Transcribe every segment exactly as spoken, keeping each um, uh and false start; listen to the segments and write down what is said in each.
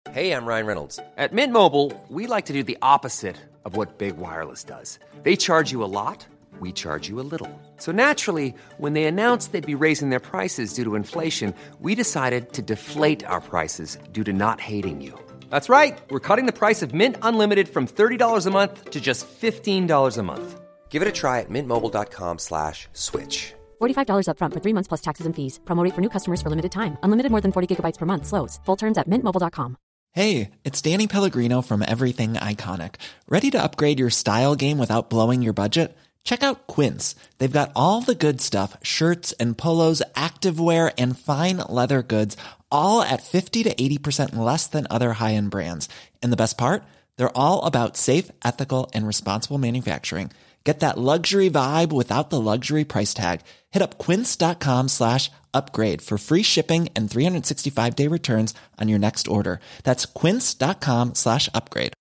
Hey, I'm Ryan Reynolds. At Mint Mobile, we like to do the opposite of what Big Wireless does. They charge you a lot, we charge you a little. So naturally, when they announced they'd be raising their prices due to inflation, we decided to deflate our prices due to not hating you. That's right. We're cutting the price of Mint Unlimited from thirty dollars a month to just fifteen dollars a month. Give it a try at mintmobile.com slash switch. forty-five dollars up front for three months plus taxes and fees. Promo rate for new customers for limited time. Unlimited more than forty gigabytes per month slows. Full terms at mint mobile dot com. Hey, it's Danny Pellegrino from Everything Iconic. Ready to upgrade your style game without blowing your budget? Check out Quince. They've got all the good stuff, shirts and polos, activewear, and fine leather goods, all at fifty to eighty percent less than other high-end brands. And the best part? They're all about safe, ethical, and responsible manufacturing. Get that luxury vibe without the luxury price tag. Hit up quince.com slash upgrade for free shipping and three sixty-five day returns on your next order. That's quince.com slash upgrade.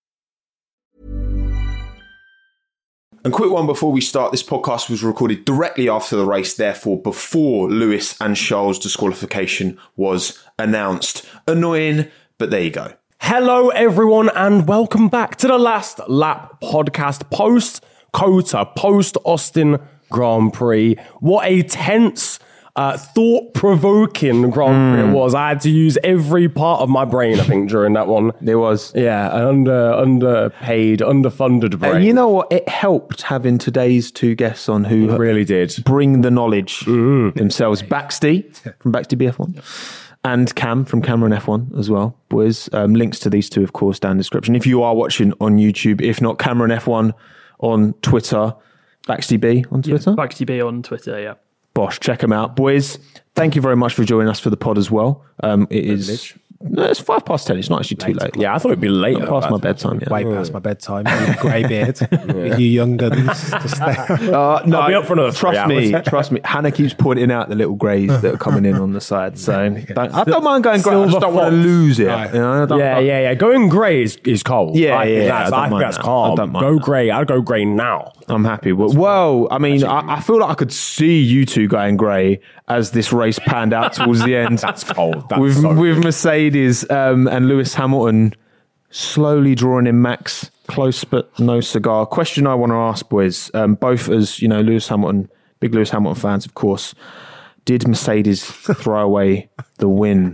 And quick one before we start, this podcast was recorded directly after the race, therefore before Lewis and Charles' disqualification was announced. Annoying, but there you go. Hello everyone and welcome back to the Last Lap podcast post Cota, post Austin Grand Prix. What a tense, uh, thought-provoking Grand Prix mm. it was. I had to use every part of my brain, I think, during that one. There was. Yeah, an under, underpaid, underfunded brain. And you know what? It helped having today's two guests on who it really did bring the knowledge mm. themselves. Baxty from Baxty B F one. And Cam from Cameron F one as well, boys. Um, links to these two, of course, down in the description. If you are watching on YouTube, if not, Cameron F one on Twitter, Baxty B on Twitter. Yeah, Baxty B on Twitter, yeah. Bosh, check them out. Boys, thank you very much for joining us for the pod as well. Um, it is... No, it's five past ten. It's not actually too late. Yeah, I thought it'd be later. Past my bedtime, yeah. Way past my bedtime. Grey beard. Yeah. You young guns. Just there. Uh, no, I'll be up for another trust me, trust me. Hannah keeps pointing out the little greys that are coming in on the side. So don't, I don't mind going grey. I just don't want to lose it. Right. You know, yeah, yeah, yeah. Going grey is, is cold. Yeah, I yeah. think that's, I, I think that's that. calm. I don't mind go that. grey. I'd go grey now. I'm happy. Well, well I mean, I, I feel like I could see you two going grey as this race panned out towards the end. That's cold. That's with so with cold. Mercedes um, and Lewis Hamilton slowly drawing in Max, close but no cigar. Question I want to ask, boys, um, both as you know, Lewis Hamilton, big Lewis Hamilton fans, of course. Did Mercedes throw away the win?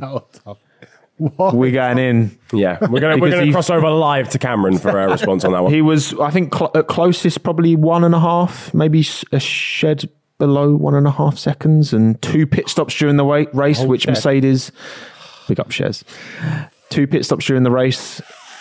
What? We're going in. Yeah, we're gonna we're gonna cross over live to Cameron for a response on that one. He was, I think, cl- at closest probably one and a half, maybe a shed below one and a half seconds, and two pit stops during the wa- race, oh, which shed. Mercedes, big up shares, two pit stops during the race.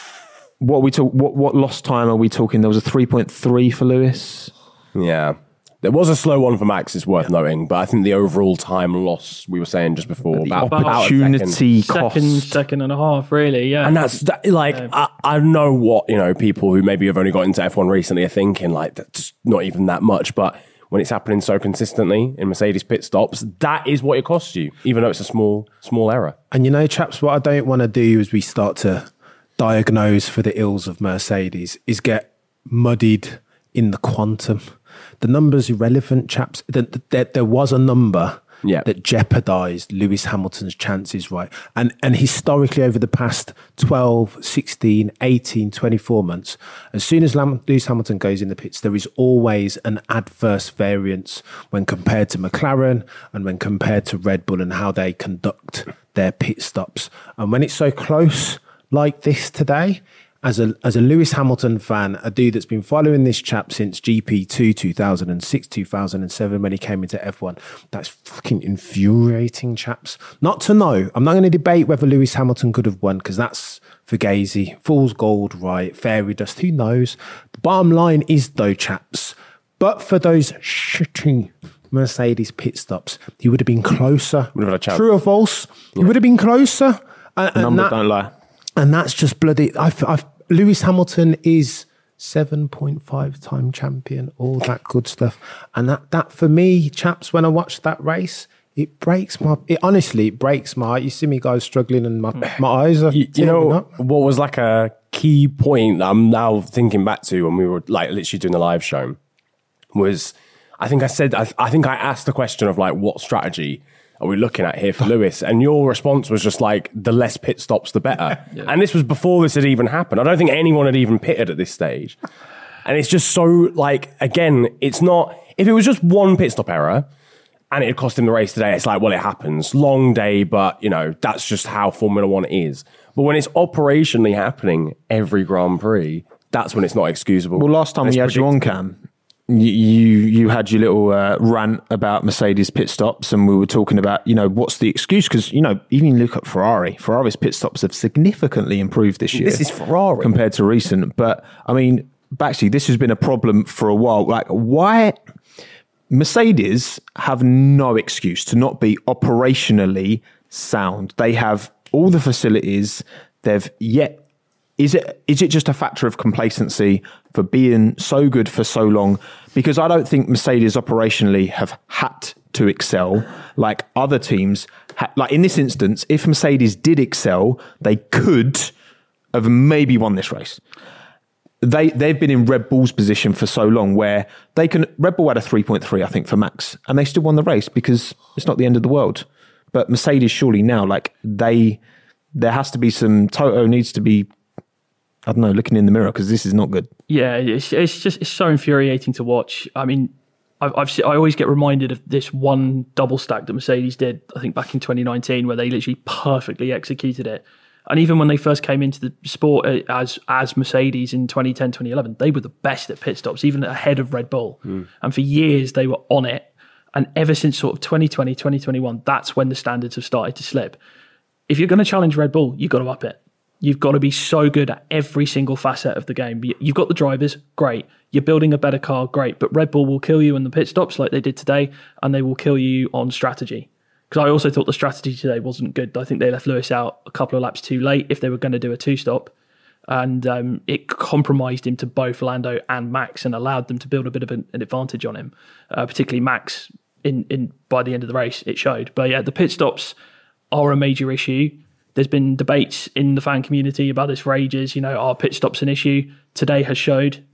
What we talk, what what lost time are we talking? There was a three point three for Lewis. Yeah. There was a slow one for Max, it's worth yeah. noting, but I think the overall time loss, we were saying just before, the about opportunity cost. Second, second and a half, really, yeah. And that's that, like, yeah. I, I know what, you know, people who maybe have only got into F one recently are thinking, like, that's not even that much, but when it's happening so consistently in Mercedes pit stops, that is what it costs you, even though it's a small, small error. And you know, chaps, what I don't want to do as we start to diagnose for the ills of Mercedes is get muddied in the quantum. The number's irrelevant, chaps. There, there, there was a number yeah. that jeopardised Lewis Hamilton's chances, right? And and historically over the past twelve, sixteen, eighteen, twenty-four months, as soon as Lam- Lewis Hamilton goes in the pits, there is always an adverse variance when compared to McLaren and when compared to Red Bull and how they conduct their pit stops. And when it's so close like this today, As a as a Lewis Hamilton fan, a dude that's been following this chap since G P two, two thousand six, two thousand seven, when he came into F one, that's fucking infuriating, chaps. Not to know. I'm not going to debate whether Lewis Hamilton could have won, because that's Fugazi. Fool's gold, right? Fairy dust, who knows? The bottom line is, though, chaps, but for those shitty Mercedes pit stops, he would have been closer. Would have had a chance. True or false? Yeah. He would have been closer. And, and Numbers that, don't lie. And that's just bloody... I've, I've, Lewis Hamilton is seven point five time champion, all that good stuff. And that, that for me, chaps, when I watch that race, it breaks my... It honestly, it breaks my heart. You see me guys struggling and my, my eyes are... You, you know, up. What was like a key point that I'm now thinking back to when we were like literally doing the live show was... I think I said... I, I think I asked the question of like, what strategy are we looking at here for Lewis? And your response was just like, the less pit stops, the better. Yeah. And this was before this had even happened. I don't think anyone had even pitted at this stage. And it's just so, like, again, it's not, if it was just one pit stop error and it had cost him the race today, it's like, well, it happens. Long day, but, you know, that's just how Formula One is. But when it's operationally happening every Grand Prix, that's when it's not excusable. Well, last time we had you on, Cam, you you had your little uh, rant about Mercedes pit stops, and we were talking about, you know, what's the excuse? Because, you know, even look at Ferrari. Ferrari's pit stops have significantly improved this year. This is Ferrari. Compared to recent. But, I mean, actually, this has been a problem for a while. Like, why... Mercedes have no excuse to not be operationally sound. They have all the facilities. They've yet... Is it is it just a factor of complacency for being so good for so long? Because I don't think Mercedes operationally have had to excel like other teams. Ha- like in this instance, if Mercedes did excel, they could have maybe won this race. They, they've been in Red Bull's position for so long where they can... Red Bull had a three point three, I think, for Max, and they still won the race because it's not the end of the world. But Mercedes surely now, like they... There has to be some... Toto needs to be... I don't know, looking in the mirror, because this is not good. Yeah, it's, it's just it's so infuriating to watch. I mean, I've, I've I always get reminded of this one double stack that Mercedes did, I think back in twenty nineteen, where they literally perfectly executed it. And even when they first came into the sport as as Mercedes in twenty ten, twenty eleven, they were the best at pit stops, even ahead of Red Bull. Mm. And for years, they were on it. And ever since sort of twenty twenty, twenty twenty-one, that's when the standards have started to slip. If you're going to challenge Red Bull, you've got to up it. You've got to be so good at every single facet of the game. You've got the drivers, great. You're building a better car, great. But Red Bull will kill you in the pit stops like they did today, and they will kill you on strategy. Because I also thought the strategy today wasn't good. I think they left Lewis out a couple of laps too late if they were going to do a two-stop. And um, it compromised him to both Lando and Max and allowed them to build a bit of an, an advantage on him. Uh, particularly Max, in, in by the end of the race, it showed. But yeah, the pit stops are a major issue. There's been debates in the fan community about this for ages. You know, are pit stops an issue? Today has showed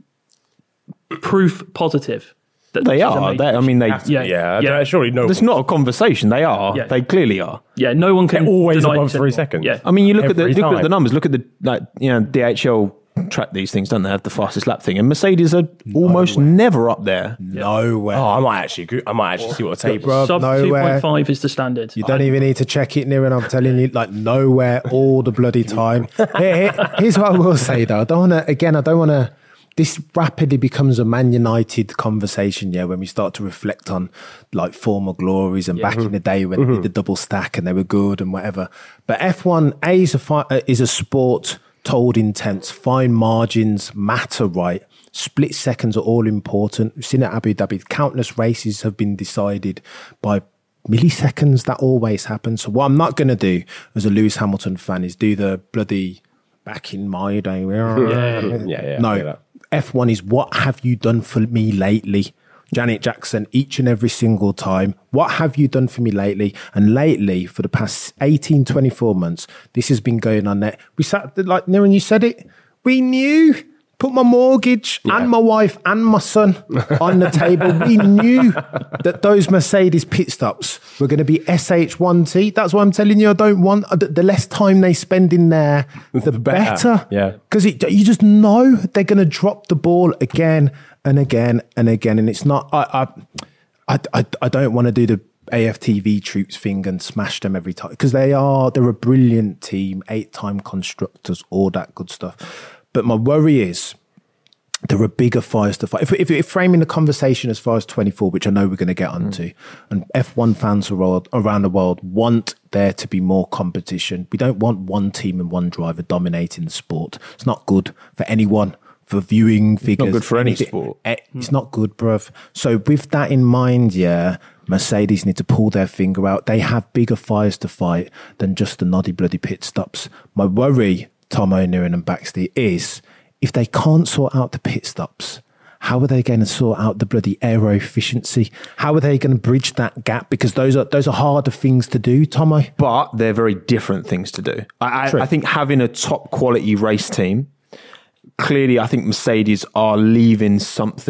proof positive that they are. They, I mean, they. Yeah, yeah. yeah. Surely no. There's not a conversation. They are. Yeah. They clearly are. Yeah. No one can. They're always deny above three seconds. Yeah. I mean, you look Every at the look time. at the numbers. Look at the like you know D H L track these things, don't they? Have the fastest lap thing, and Mercedes are almost Nowhere. never up there. Nowhere. Oh, I might actually, agree- I might actually see what the table. Bro, Sub two point five is the standard. You don't even need to check it, Niran. I'm telling you, like nowhere all the bloody time. Here- here- here's what I will say though. I don't want to. Again, I don't want to. This rapidly becomes a Man United conversation, yeah, when we start to reflect on like former glories and back in the day when they did the double stack and they were good and whatever. But F one A is a fi- uh, is a sport told in tenths. Fine margins matter, right? Split seconds are all important. We've seen at Abu Dhabi, countless races have been decided by milliseconds. That always happens. So what I'm not going to do as a Lewis Hamilton fan is do the bloody back in my day. Yeah, yeah, yeah. No, F one is what have you done for me lately? Janet Jackson, each and every single time. What have you done for me lately? And lately, for the past eighteen, twenty-four months, this has been going on there. We sat, like, Niran, you said it. We knew. Put my mortgage yeah. and my wife and my son on the table. We knew that those Mercedes pit stops were going to be S H one T. That's why I'm telling you, I don't want, the less time they spend in there, the, the better. better. Yeah. Because you just know they're going to drop the ball again and again and again. And it's not, I, I, I, I don't want to do the A F T V troops thing and smash them every time. Because they are, they're a brilliant team, eight-time constructors, all that good stuff. But my worry is there are bigger fires to fight. If, if, if framing the conversation as far as twenty-four, which I know we're going to get onto, mm. and F one fans around, around the world want there to be more competition. We don't want one team and one driver dominating the sport. It's not good for anyone, for viewing figures. It's not good for any sport. It's not good, bruv. So with that in mind, yeah, Mercedes need to pull their finger out. They have bigger fires to fight than just the noddy bloody pit stops. My worry, Tom O'Neill and Baxley, is if they can't sort out the pit stops, how are they going to sort out the bloody aero efficiency? How are they going to bridge that gap? Because those are those are harder things to do, Tomo. But they're very different things to do. I, I, I think having a top quality race team, clearly I think Mercedes are leaving something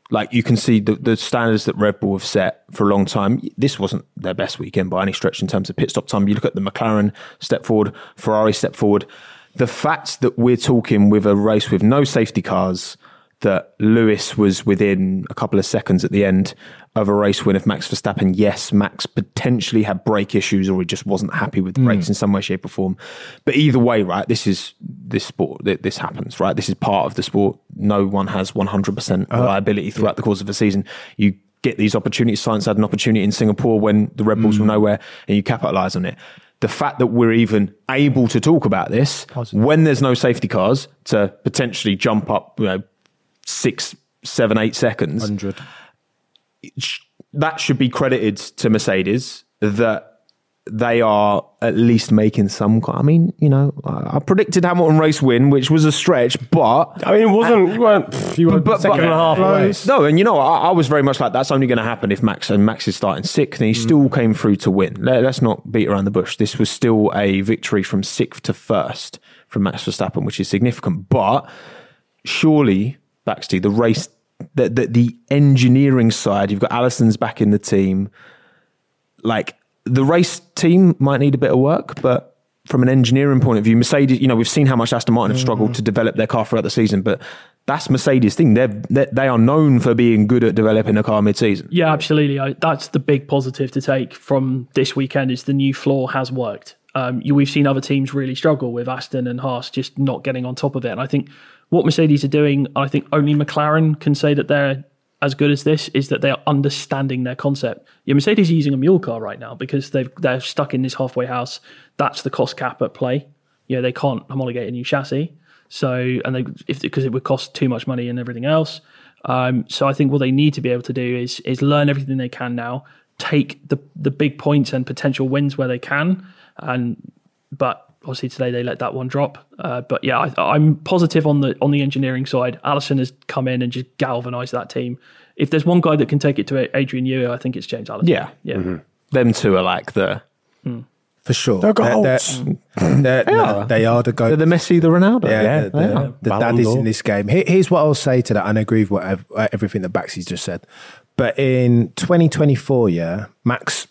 Like you can see the, the standards that Red Bull have set for a long time. This wasn't their best weekend by any stretch in terms of pit stop time. You look at the McLaren step forward, Ferrari step forward. The fact that we're talking with a race with no safety cars, that Lewis was within a couple of seconds at the end of a race win of Max Verstappen. Yes, Max potentially had brake issues or he just wasn't happy with the brakes mm. in some way, shape or form. But either way, right, this is this sport, this happens, right? This is part of the sport. No one has one hundred percent reliability throughout the course of a season. You get these opportunities. Science had an opportunity in Singapore when the Red Bulls mm. were nowhere and you capitalise on it. The fact that we're even able to talk about this Positive. when there's no safety cars to potentially jump up, you know, six, seven, eight seconds. one hundred. That should be credited to Mercedes that they are at least making some. I mean, you know, I predicted Hamilton race win, which was a stretch, but I mean, it wasn't. You weren't. You were but, second but, and a half away. No, and you know, I, I was very much like that's only going to happen if Max and Max is starting sixth, and he mm. still came through to win. Let, let's not beat around the bush. This was still a victory from sixth to first from Max Verstappen, which is significant. But surely, Baxty, the race, the, the the engineering side, you've got Allison's back in the team. Like the race team might need a bit of work, but from an engineering point of view, Mercedes, you know, we've seen how much Aston Martin have struggled mm. to develop their car throughout the season, but that's Mercedes' thing. They're, they're, they are known for being good at developing a car mid-season. Yeah, absolutely. I, that's the big positive to take from this weekend is the new floor has worked. Um, you, we've seen other teams really struggle with Aston and Haas just not getting on top of it. And I think what Mercedes are doing, I think only McLaren can say that they're as good as this, is that they are understanding their concept. Yeah, Mercedes are using a mule car right now because they've, they're stuck in this halfway house. That's the cost cap at play. You know, they can't homologate a new chassis. So, and they, if because it would cost too much money and everything else. Um, so I think what they need to be able to do is is learn everything they can now, take the the big points and potential wins where they can, and but obviously today they let that one drop. Uh, but yeah, I, I'm positive on the on the engineering side. Allison has come in and just galvanised that team. If there's one guy that can take it to Adrian Newey, I think it's James Allison. Yeah, yeah. Mm-hmm. Them two are like the mm. for sure. They're goats. They're, they're, they're, they, no, are. they are the goats. They're the Messi, the Ronaldo. Yeah, yeah, the, the, the daddies in this game. Here, here's what I'll say to that, and I agree with what, everything that Baxy's just said. But in twenty twenty-four, yeah, Max,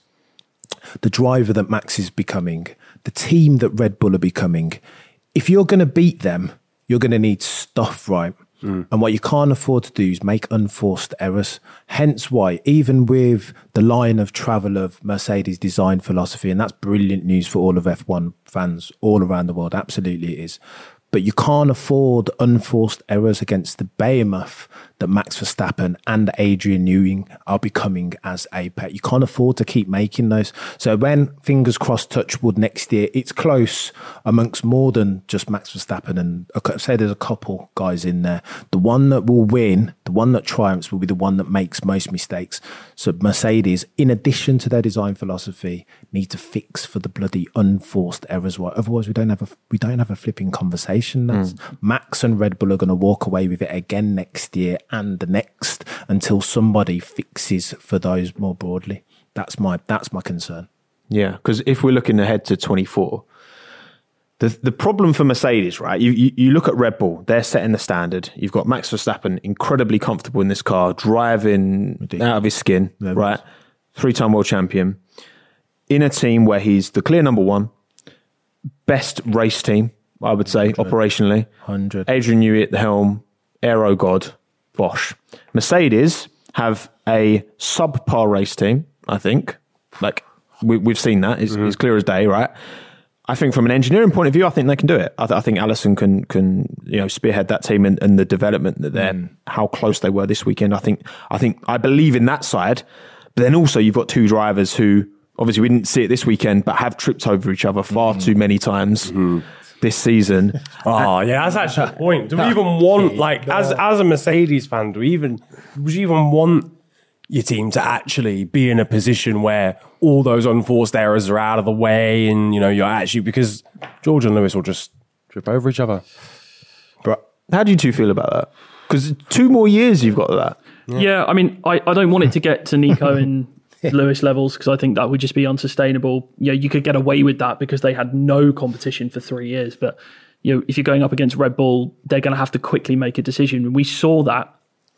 the driver that Max is becoming, the team that Red Bull are becoming, if you're going to beat them, you're going to need stuff right. Mm. And what you can't afford to do is make unforced errors. Hence why, even with the line of travel of Mercedes design philosophy, and that's brilliant news for all of F one fans all around the world, absolutely it is. But you can't afford unforced errors against the behemoth that Max Verstappen and Adrian Newey are becoming as a pair. You can't afford to keep making those. So when, fingers crossed, touch wood next year, it's close amongst more than just Max Verstappen. And I say there's a couple guys in there. The one that will win, the one that triumphs will be the one that makes most mistakes. So Mercedes, in addition to their design philosophy, need to fix for the bloody unforced errors. Right? Otherwise, we don't have a we don't have a flipping conversation. That's mm. Max and Red Bull are going to walk away with it again next year and the next until somebody fixes for those more broadly. That's my that's my concern. Yeah, because if we're looking ahead to twenty-four, the the problem for Mercedes, right? You, you you look at Red Bull; they're setting the standard. You've got Max Verstappen, incredibly comfortable in this car, driving Ridiculous. out of his skin, yeah, right? Three-time world champion in a team where he's the clear number one, best race team, I would say, one hundred operationally. one hundred Adrian Newey at the helm, aero god, Bosch. Mercedes have a subpar race team, I think. Like, we, we've seen that. It's, mm. it's clear as day, right? I think from an engineering point of view, I think they can do it. I, th- I think Allison can, can you know, spearhead that team and, and the development that they're, mm. how close they were this weekend. I think, I think, I believe in that side. But then also you've got two drivers who, obviously we didn't see it this weekend, but have tripped over each other far mm. too many times. Mm. This season. Oh, yeah, that's actually the point. Do we even want, like, as as a Mercedes fan, do we even, would you even want your team to actually be in a position where all those unforced errors are out of the way and, you know, you're actually, because George and Lewis will just trip over each other. But how do you two feel about that? Because two more years you've got that. Yeah, yeah I mean, I, I don't want it to get to Nico and Lewis levels because I think that would just be unsustainable. You know, you could get away with that because they had no competition for three years. But you know, if you're going up against Red Bull, they're going to have to quickly make a decision. And we saw that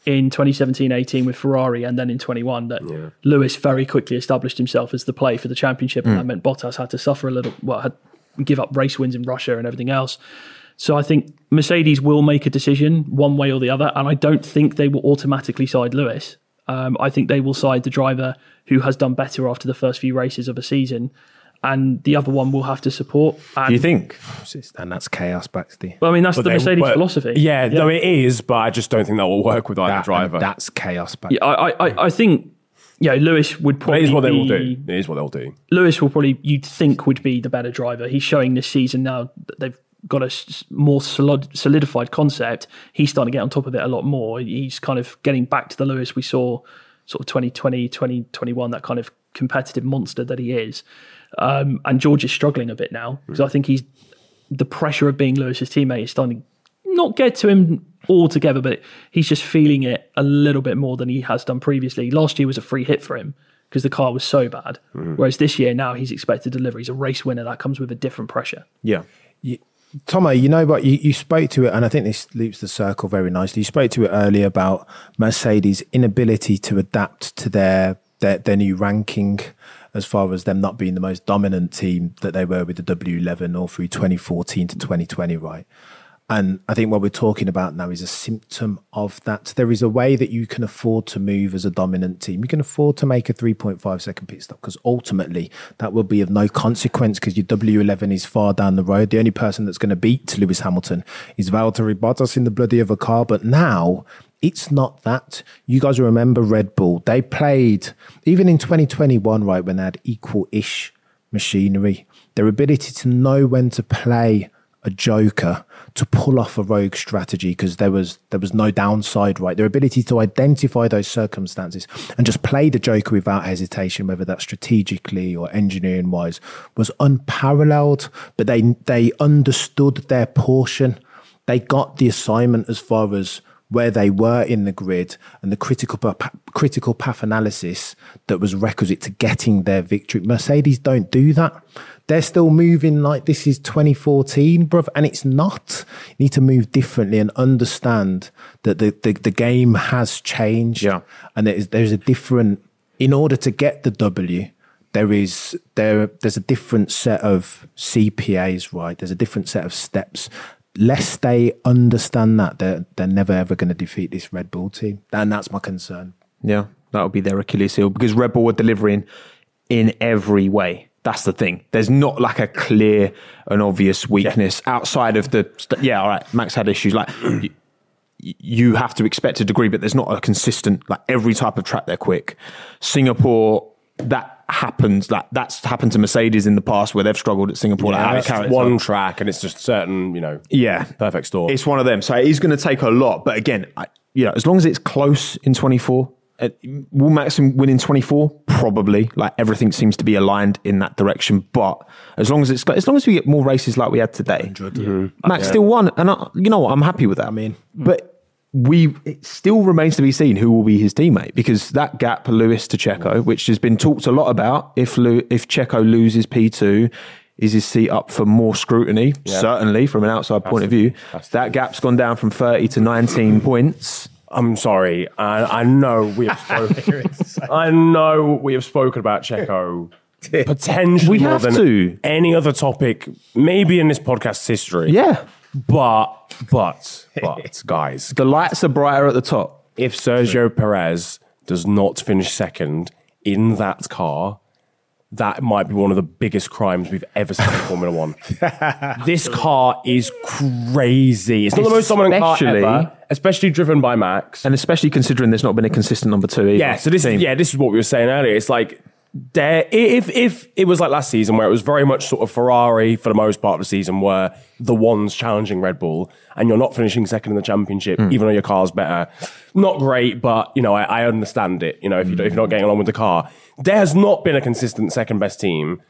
in twenty seventeen eighteen with Ferrari and then in twenty-one that yeah. Lewis very quickly established himself as the play for the championship, and mm. that meant Bottas had to suffer a little, well, had give up race wins in Russia and everything else. So I think Mercedes will make a decision one way or the other, and I don't think they will automatically side Lewis. Um, I think they will side the driver who has done better after the first few races of a season, and the other one will have to support. And do you think? And that's chaos, Baxter. Well, I mean, that's but the they, Mercedes but, philosophy. Yeah, yeah, no, it is, but I just don't think that will work with either that, driver. That's chaos, Baxter. Yeah, I, I, I think... Yeah, Lewis would probably. It is what be, they will do. It is what they'll do. Lewis will probably, you'd think, would be the better driver. He's showing this season now that they've got a more solidified concept. He's starting to get on top of it a lot more. He's kind of getting back to the Lewis we saw sort of twenty twenty, twenty twenty-one, that kind of competitive monster that he is. Um, and George is struggling a bit now because I think he's the pressure of being Lewis's teammate is starting to not get to him altogether, but he's just feeling it a little bit more than he has done previously. Last year was a free hit for him because the car was so bad. Mm. Whereas this year, now he's expected to deliver. He's a race winner. That comes with a different pressure. Yeah. You, Tomo, you know what? You, you spoke to it, and I think this loops the circle very nicely. You spoke to it earlier about Mercedes' inability to adapt to their, their, their new ranking as far as them not being the most dominant team that they were with the W eleven all through twenty fourteen to twenty twenty, right? And I think what we're talking about now is a symptom of that. There is a way that you can afford to move as a dominant team. You can afford to make a three point five second pit stop because ultimately that will be of no consequence because your W eleven is far down the road. The only person that's going to beat Lewis Hamilton is Valtteri Bottas in the bloody other car. But now it's not that. You guys remember Red Bull. They played, even in twenty twenty-one, right, when they had equal-ish machinery, their ability to know when to play a joker, to pull off a rogue strategy because there was there was no downside, right? Their ability to identify those circumstances and just play the joker without hesitation, whether that's strategically or engineering wise, was unparalleled. But they they understood their portion. They got the assignment as far as where they were in the grid and the critical critical path analysis that was requisite to getting their victory. Mercedes don't do that. They're still moving like this is twenty fourteen, bruv, and it's not. You need to move differently and understand that the, the, the game has changed. Yeah. And there is, there's a different, in order to get the W, there is there there's a different set of C P As, right? There's a different set of steps. Lest they understand that, they're, they're never ever going to defeat this Red Bull team. And that's my concern. Yeah, that would be their Achilles heel because Red Bull were delivering in every way. That's the thing. There's not like a clear and obvious weakness yeah. outside of the... Yeah, all right, Max had issues. Like, you, you have to expect a degree, but there's not a consistent... Like, every type of track, they're quick. Singapore, that happens. Like, that's happened to Mercedes in the past where they've struggled at Singapore. Yeah, like, that's one track and it's just certain, you know... Yeah. Perfect storm. It's one of them. So it is going to take a lot. But again, I, you know, as long as it's close in twenty-four... Uh, will Max win in twenty-four? Probably. Like everything seems to be aligned in that direction. But as long as it's as long as we get more races like we had today, mm-hmm. Max yeah. still won, and I, you know what? I'm happy with that. I mean, but we it still remains to be seen who will be his teammate because that gap, Lewis to Checo, which has been talked a lot about. If Lew, if Checo loses P two, is his seat up for more scrutiny? Yeah. Certainly, from an outside point of view, that gap's gone down from thirty to nineteen points. I'm sorry. I, I know we have spoken. I know we have spoken about Checo potentially we more have than to. any other topic, maybe in this podcast's history. Yeah, but but but guys, the lights are brighter at the top. If Sergio Perez does not finish second in that car, that might be one of the biggest crimes we've ever seen in Formula One. This car is crazy. It's not the most dominant car ever, especially driven by Max. And especially considering there's not been a consistent number two either. Yeah, so this is, yeah, this is what we were saying earlier. It's like, there, if if it was like last season where it was very much sort of Ferrari for the most part of the season were the ones challenging Red Bull and you're not finishing second in the championship, mm. even though your car's better. Not great, but you know, I, I understand it. You know, if, you, if you're not getting along with the car. There has not been a consistent second best team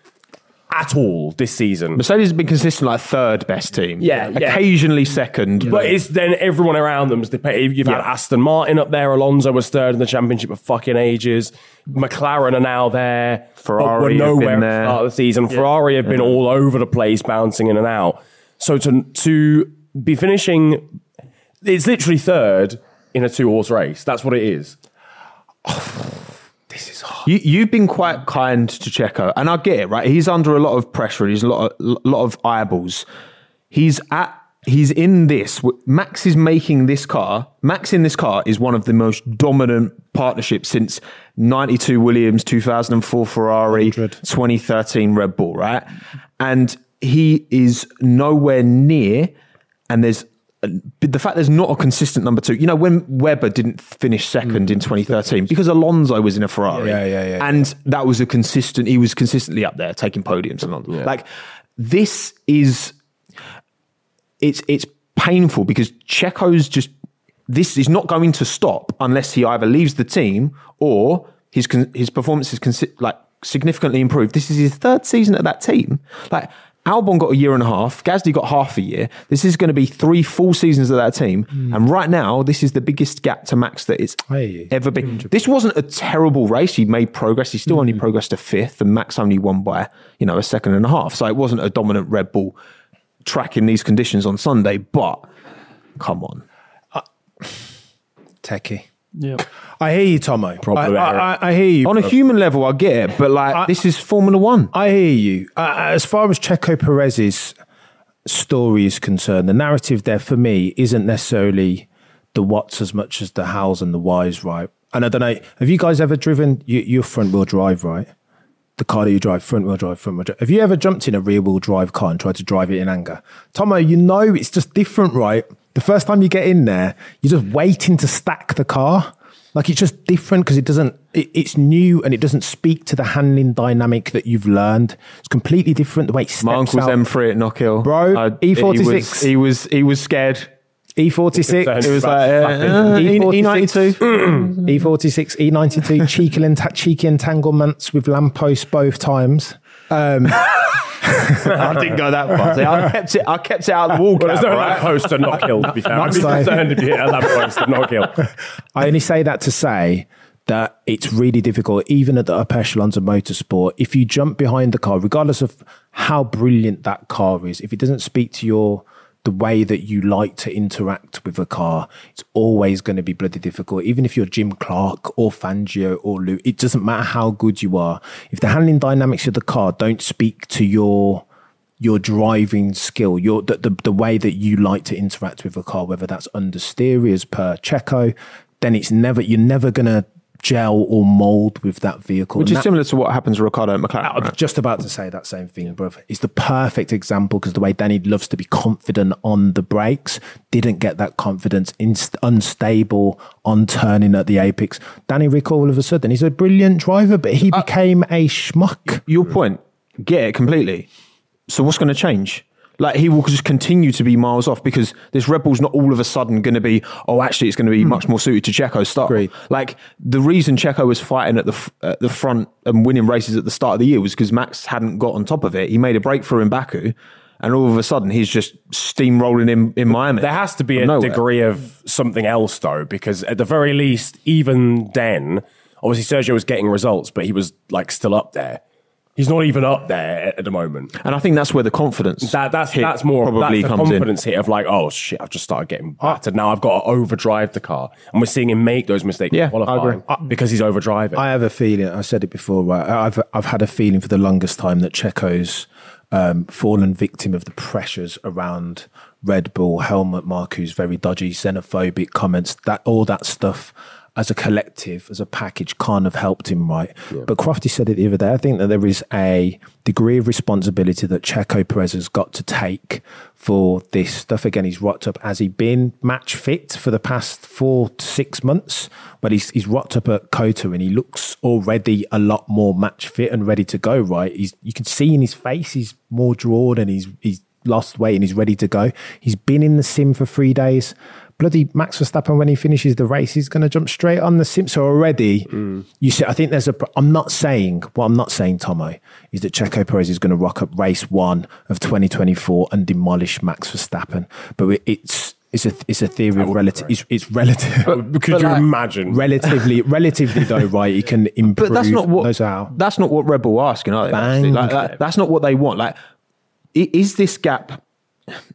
at all this season. Mercedes has been consistent like third best team. Yeah. Occasionally yeah. second. But it's then everyone around them. You've had yeah. Aston Martin up there. Alonso was third in the championship for fucking ages. McLaren are now there. Ferrari but we're nowhere have been at the there. start of the season. Yeah. Ferrari have been yeah. all over the place, bouncing in and out. So to, to be finishing, it's literally third in a two-horse race. That's what it is. This is hard. You, you've been quite kind to Checo, and I get it, right? He's under a lot of pressure. He's a lot of, lot of eyeballs. He's at, he's in this. Max is making this car. Max in this car is one of the most dominant partnerships since ninety-two Williams, two thousand four Ferrari, one hundred twenty thirteen Red Bull, right? And he is nowhere near, and there's the fact there's not a consistent number two. You know, when Webber didn't finish second mm. in twenty thirteen because Alonso was in a Ferrari. Yeah, yeah, yeah. And yeah. that was a consistent, he was consistently up there taking podiums. And yeah. Like, this is, it's it's painful because Checo's just, this is not going to stop unless he either leaves the team or his his performance is consi- like significantly improved. This is his third season at that team. Like, Albon got a year and a half. Gasly got half a year. This is going to be three full seasons of that team. Mm. And right now, this is the biggest gap to Max that it's hey, ever been. one hundred percent. This wasn't a terrible race. He made progress. He still mm. only progressed to fifth, and Max only won by, you know, a second and a half. So it wasn't a dominant Red Bull track in these conditions on Sunday. But come on, uh, Techie. Yeah, I hear you, Tomo. Probably I, I, I hear you. On a human level, I get it, but like I, this is Formula One. I hear you. Uh, as far as Checo Perez's story is concerned, the narrative there for me isn't necessarily the what's as much as the hows and the whys, right? And I don't know, have you guys ever driven your, your front wheel drive, right? The car that you drive, front wheel drive, front wheel drive. Have you ever jumped in a rear wheel drive car and tried to drive it in anger? Tomo, you know it's just different, right? The first time you get in there, you're just waiting to stack the car. Like, it's just different because it doesn't, it, it's new and it doesn't speak to the handling dynamic that you've learned. It's completely different the way it steps My uncle's out. M three at Knockhill. Bro, uh, E forty-six. He was, he was, he was scared. E forty-six. It was like uh, uh, E ninety-two. E forty-six, E ninety-two, cheeky, ent- cheeky entanglements with lampposts both times. Um, I didn't go that far. See, I kept it. I kept it out of the wall. Well, there's no right? lamppost to Knockhill, to be fair. I'm concerned if you hit a lamppost to Knockhill. I only say that to say that it's really difficult, even at the upper echelons of motorsport. If you jump behind the car, regardless of how brilliant that car is, if it doesn't speak to your the way that you like to interact with a car, it's always going to be bloody difficult. Even if you're Jim Clark or Fangio or Lou, it doesn't matter how good you are. If the handling dynamics of the car don't speak to your your driving skill, your the, the, the way that you like to interact with a car, whether that's understeer as per Checo, then it's never you're never going to gel or mold with that vehicle. Which and is that, similar to what happens to Ricciardo and McLaren. I was right? just about to say that same thing, bruv. It's the perfect example because the way Danny loves to be confident on the brakes, didn't get that confidence, inst- unstable on turning at the apex. Danny Rick, all of a sudden, he's a brilliant driver, but he uh, became a schmuck. Your point, get it completely. So what's going to change? Like, he will just continue to be miles off because this Red Bull's not all of a sudden going to be, oh, actually, it's going to be hmm. much more suited to Checo's style. Agreed. Like, the reason Checo was fighting at the f- at the front and winning races at the start of the year was because Max hadn't got on top of it. He made a breakthrough in Baku, and all of a sudden, he's just steamrolling in, in Miami. There has to be a nowhere. degree of something else, though, because at the very least, even then, obviously Sergio was getting results, but he was like still up there. He's not even up there at the moment. And I think that's where the confidence that, that's hit that's more probably that's the comes confidence in. hit of like, oh shit, I've just started getting battered. Now I've got to overdrive the car. And we're seeing him make those mistakes yeah, in qualifying I agree. because he's overdriving. I have a feeling, I said it before, right? I've I've had a feeling for the longest time that Checo's um, fallen victim of the pressures around Red Bull, Helmut Marko's very dodgy, xenophobic comments, that all that stuff as a collective, as a package, can't have helped him, right? Yeah. But Crofty said it the other day. I think that there is a degree of responsibility that Checo Perez has got to take for this stuff. Again, he's rocked up. Has he been match fit for the past four to six months? But he's he's rocked up at Kota and he looks already a lot more match fit and ready to go, right? He's you can see in his face he's more drawn and he's he's lost weight and he's ready to go. He's been in the sim for three days. Bloody Max Verstappen, when he finishes the race, he's going to jump straight on the sim. So already, mm. you see, I think there's a. I'm not saying what I'm not saying, Tomo, is that Checo Perez is going to rock up race one of twenty twenty-four and demolish Max Verstappen. But it's it's a it's a theory of relative. It's, it's relative. But, could but you like, imagine? Relatively, relatively though, right? He can improve. But that's not what. Those how. That's not what Red Bull are asking, are they? Bang. Like, that, that's not what they want. Like, is this gap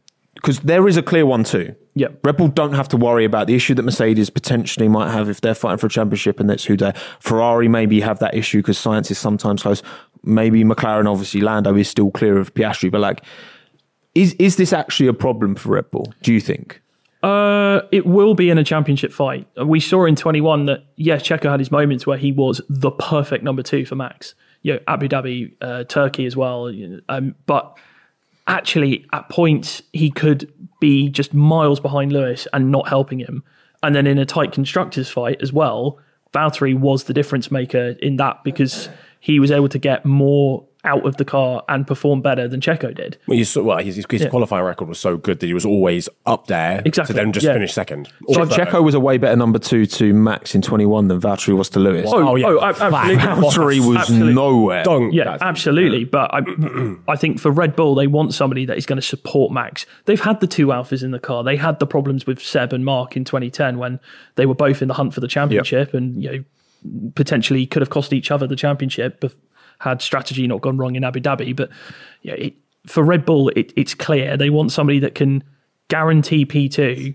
because there is a clear one too. Yeah. Red Bull don't have to worry about the issue that Mercedes potentially might have if they're fighting for a championship, and that's who they. Ferrari maybe have that issue because science is sometimes close. Maybe McLaren, obviously, Lando is still clear of Piastri, but like, is is this actually a problem for Red Bull? Do you think? Uh, it will be in a championship fight. We saw in twenty-one that, yeah, Checo had his moments where he was the perfect number two for Max. You know, Abu Dhabi, uh, Turkey as well. Um, but actually, at points, he could be just miles behind Lewis and not helping him. And then in a tight constructors fight as well, Valtteri was the difference maker in that because he was able to get more out of the car and perform better than Checo did. Well, you saw, well his, his Yeah. qualifying record was so good that he was always up there Exactly, to then just yeah. finish second. So Or third. Checo was a way better number two to Max in twenty-one than Valtteri was to Lewis. Oh, Oh, yeah. oh, ab- absolutely. Valtteri was Absolutely. nowhere. Don't. Yeah, That's- absolutely. But I, I think for Red Bull, they want somebody that is going to support Max. They've had the two alphas in the car. They had the problems with Seb and Mark in twenty ten when they were both in the hunt for the championship, and you know potentially could have cost each other the championship bef- had strategy not gone wrong in Abu Dhabi. But yeah, it, for Red Bull, it, it's clear they want somebody that can guarantee P two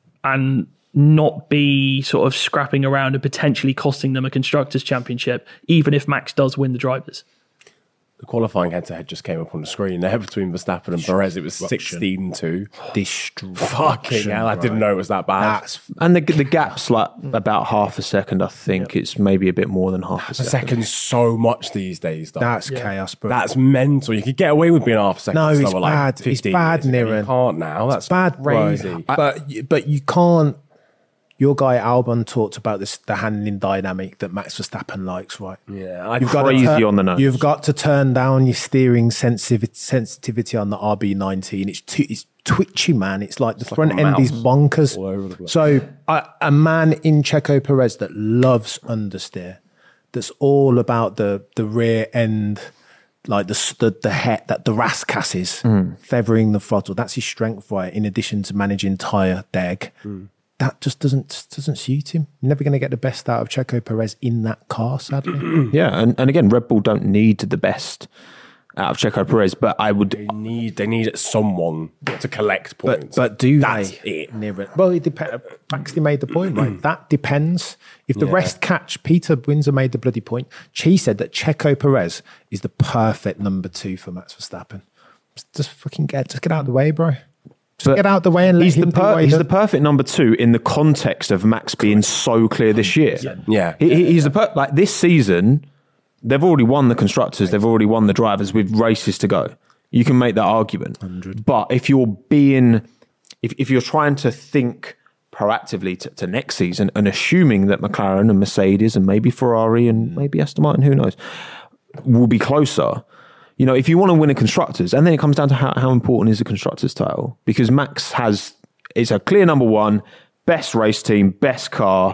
and not be sort of scrapping around and potentially costing them a constructors championship, even if Max does win the drivers. The qualifying head-to-head just came up on the screen there between Verstappen and Perez. It was sixteen two. Destruction. Fucking hell, I didn't know it was that bad. That's And the the gap's like about half a second. I think it's maybe a bit more than half a a second. second so much these days, though. that's chaos, bro. That's mental. You could get away with being half a second. No, it's slower, like bad. It's fifteen bad, years ago. You Niren. can't now. That's bad, crazy. bro. But but you can't. Your guy Albon talked about this the handling dynamic that Max Verstappen likes, right? Yeah, I You've got Crazy to tur- on the nose. You've got to turn down your steering sensitivity, sensitivity on the R B nineteen. It's too, it's twitchy, man. It's like the front a end is mouse bonkers. all over the place. So a, a man in Checo Perez that loves understeer, that's all about the the rear end, like the the, the head, that the rascasses, Hmm. feathering the throttle. That's his strength, right? In addition to managing tyre deg. That just doesn't doesn't suit him. You're never going to get the best out of Checo Perez in that car, sadly. Yeah, and, and again, Red Bull don't need the best out of Checo Perez, but I would. They need they need someone to collect But points. but do That's they? it. Near it. Well, it depends. Baxley made the point, right? That depends. If the rest catch, Peter Windsor made the bloody point. Chi said that Checo Perez is the perfect number two for Max Verstappen. Just, just fucking get just get out of the way, bro. Just But get out of the way and let he's him the do what he he's does. the perfect number two in the context of Max being so clear this year. Yeah. He, he- he's the per- like this season. They've already won the constructors. They've already won the drivers with races to go. You can make that argument. But if you're being, if if you're trying to think proactively to, to next season and assuming that McLaren and Mercedes and maybe Ferrari and maybe Aston Martin, who knows, will be closer. You know, if you want to win a constructors, and then it comes down to how, how important is the constructors title, because Max has is a clear number one, best race team, best car,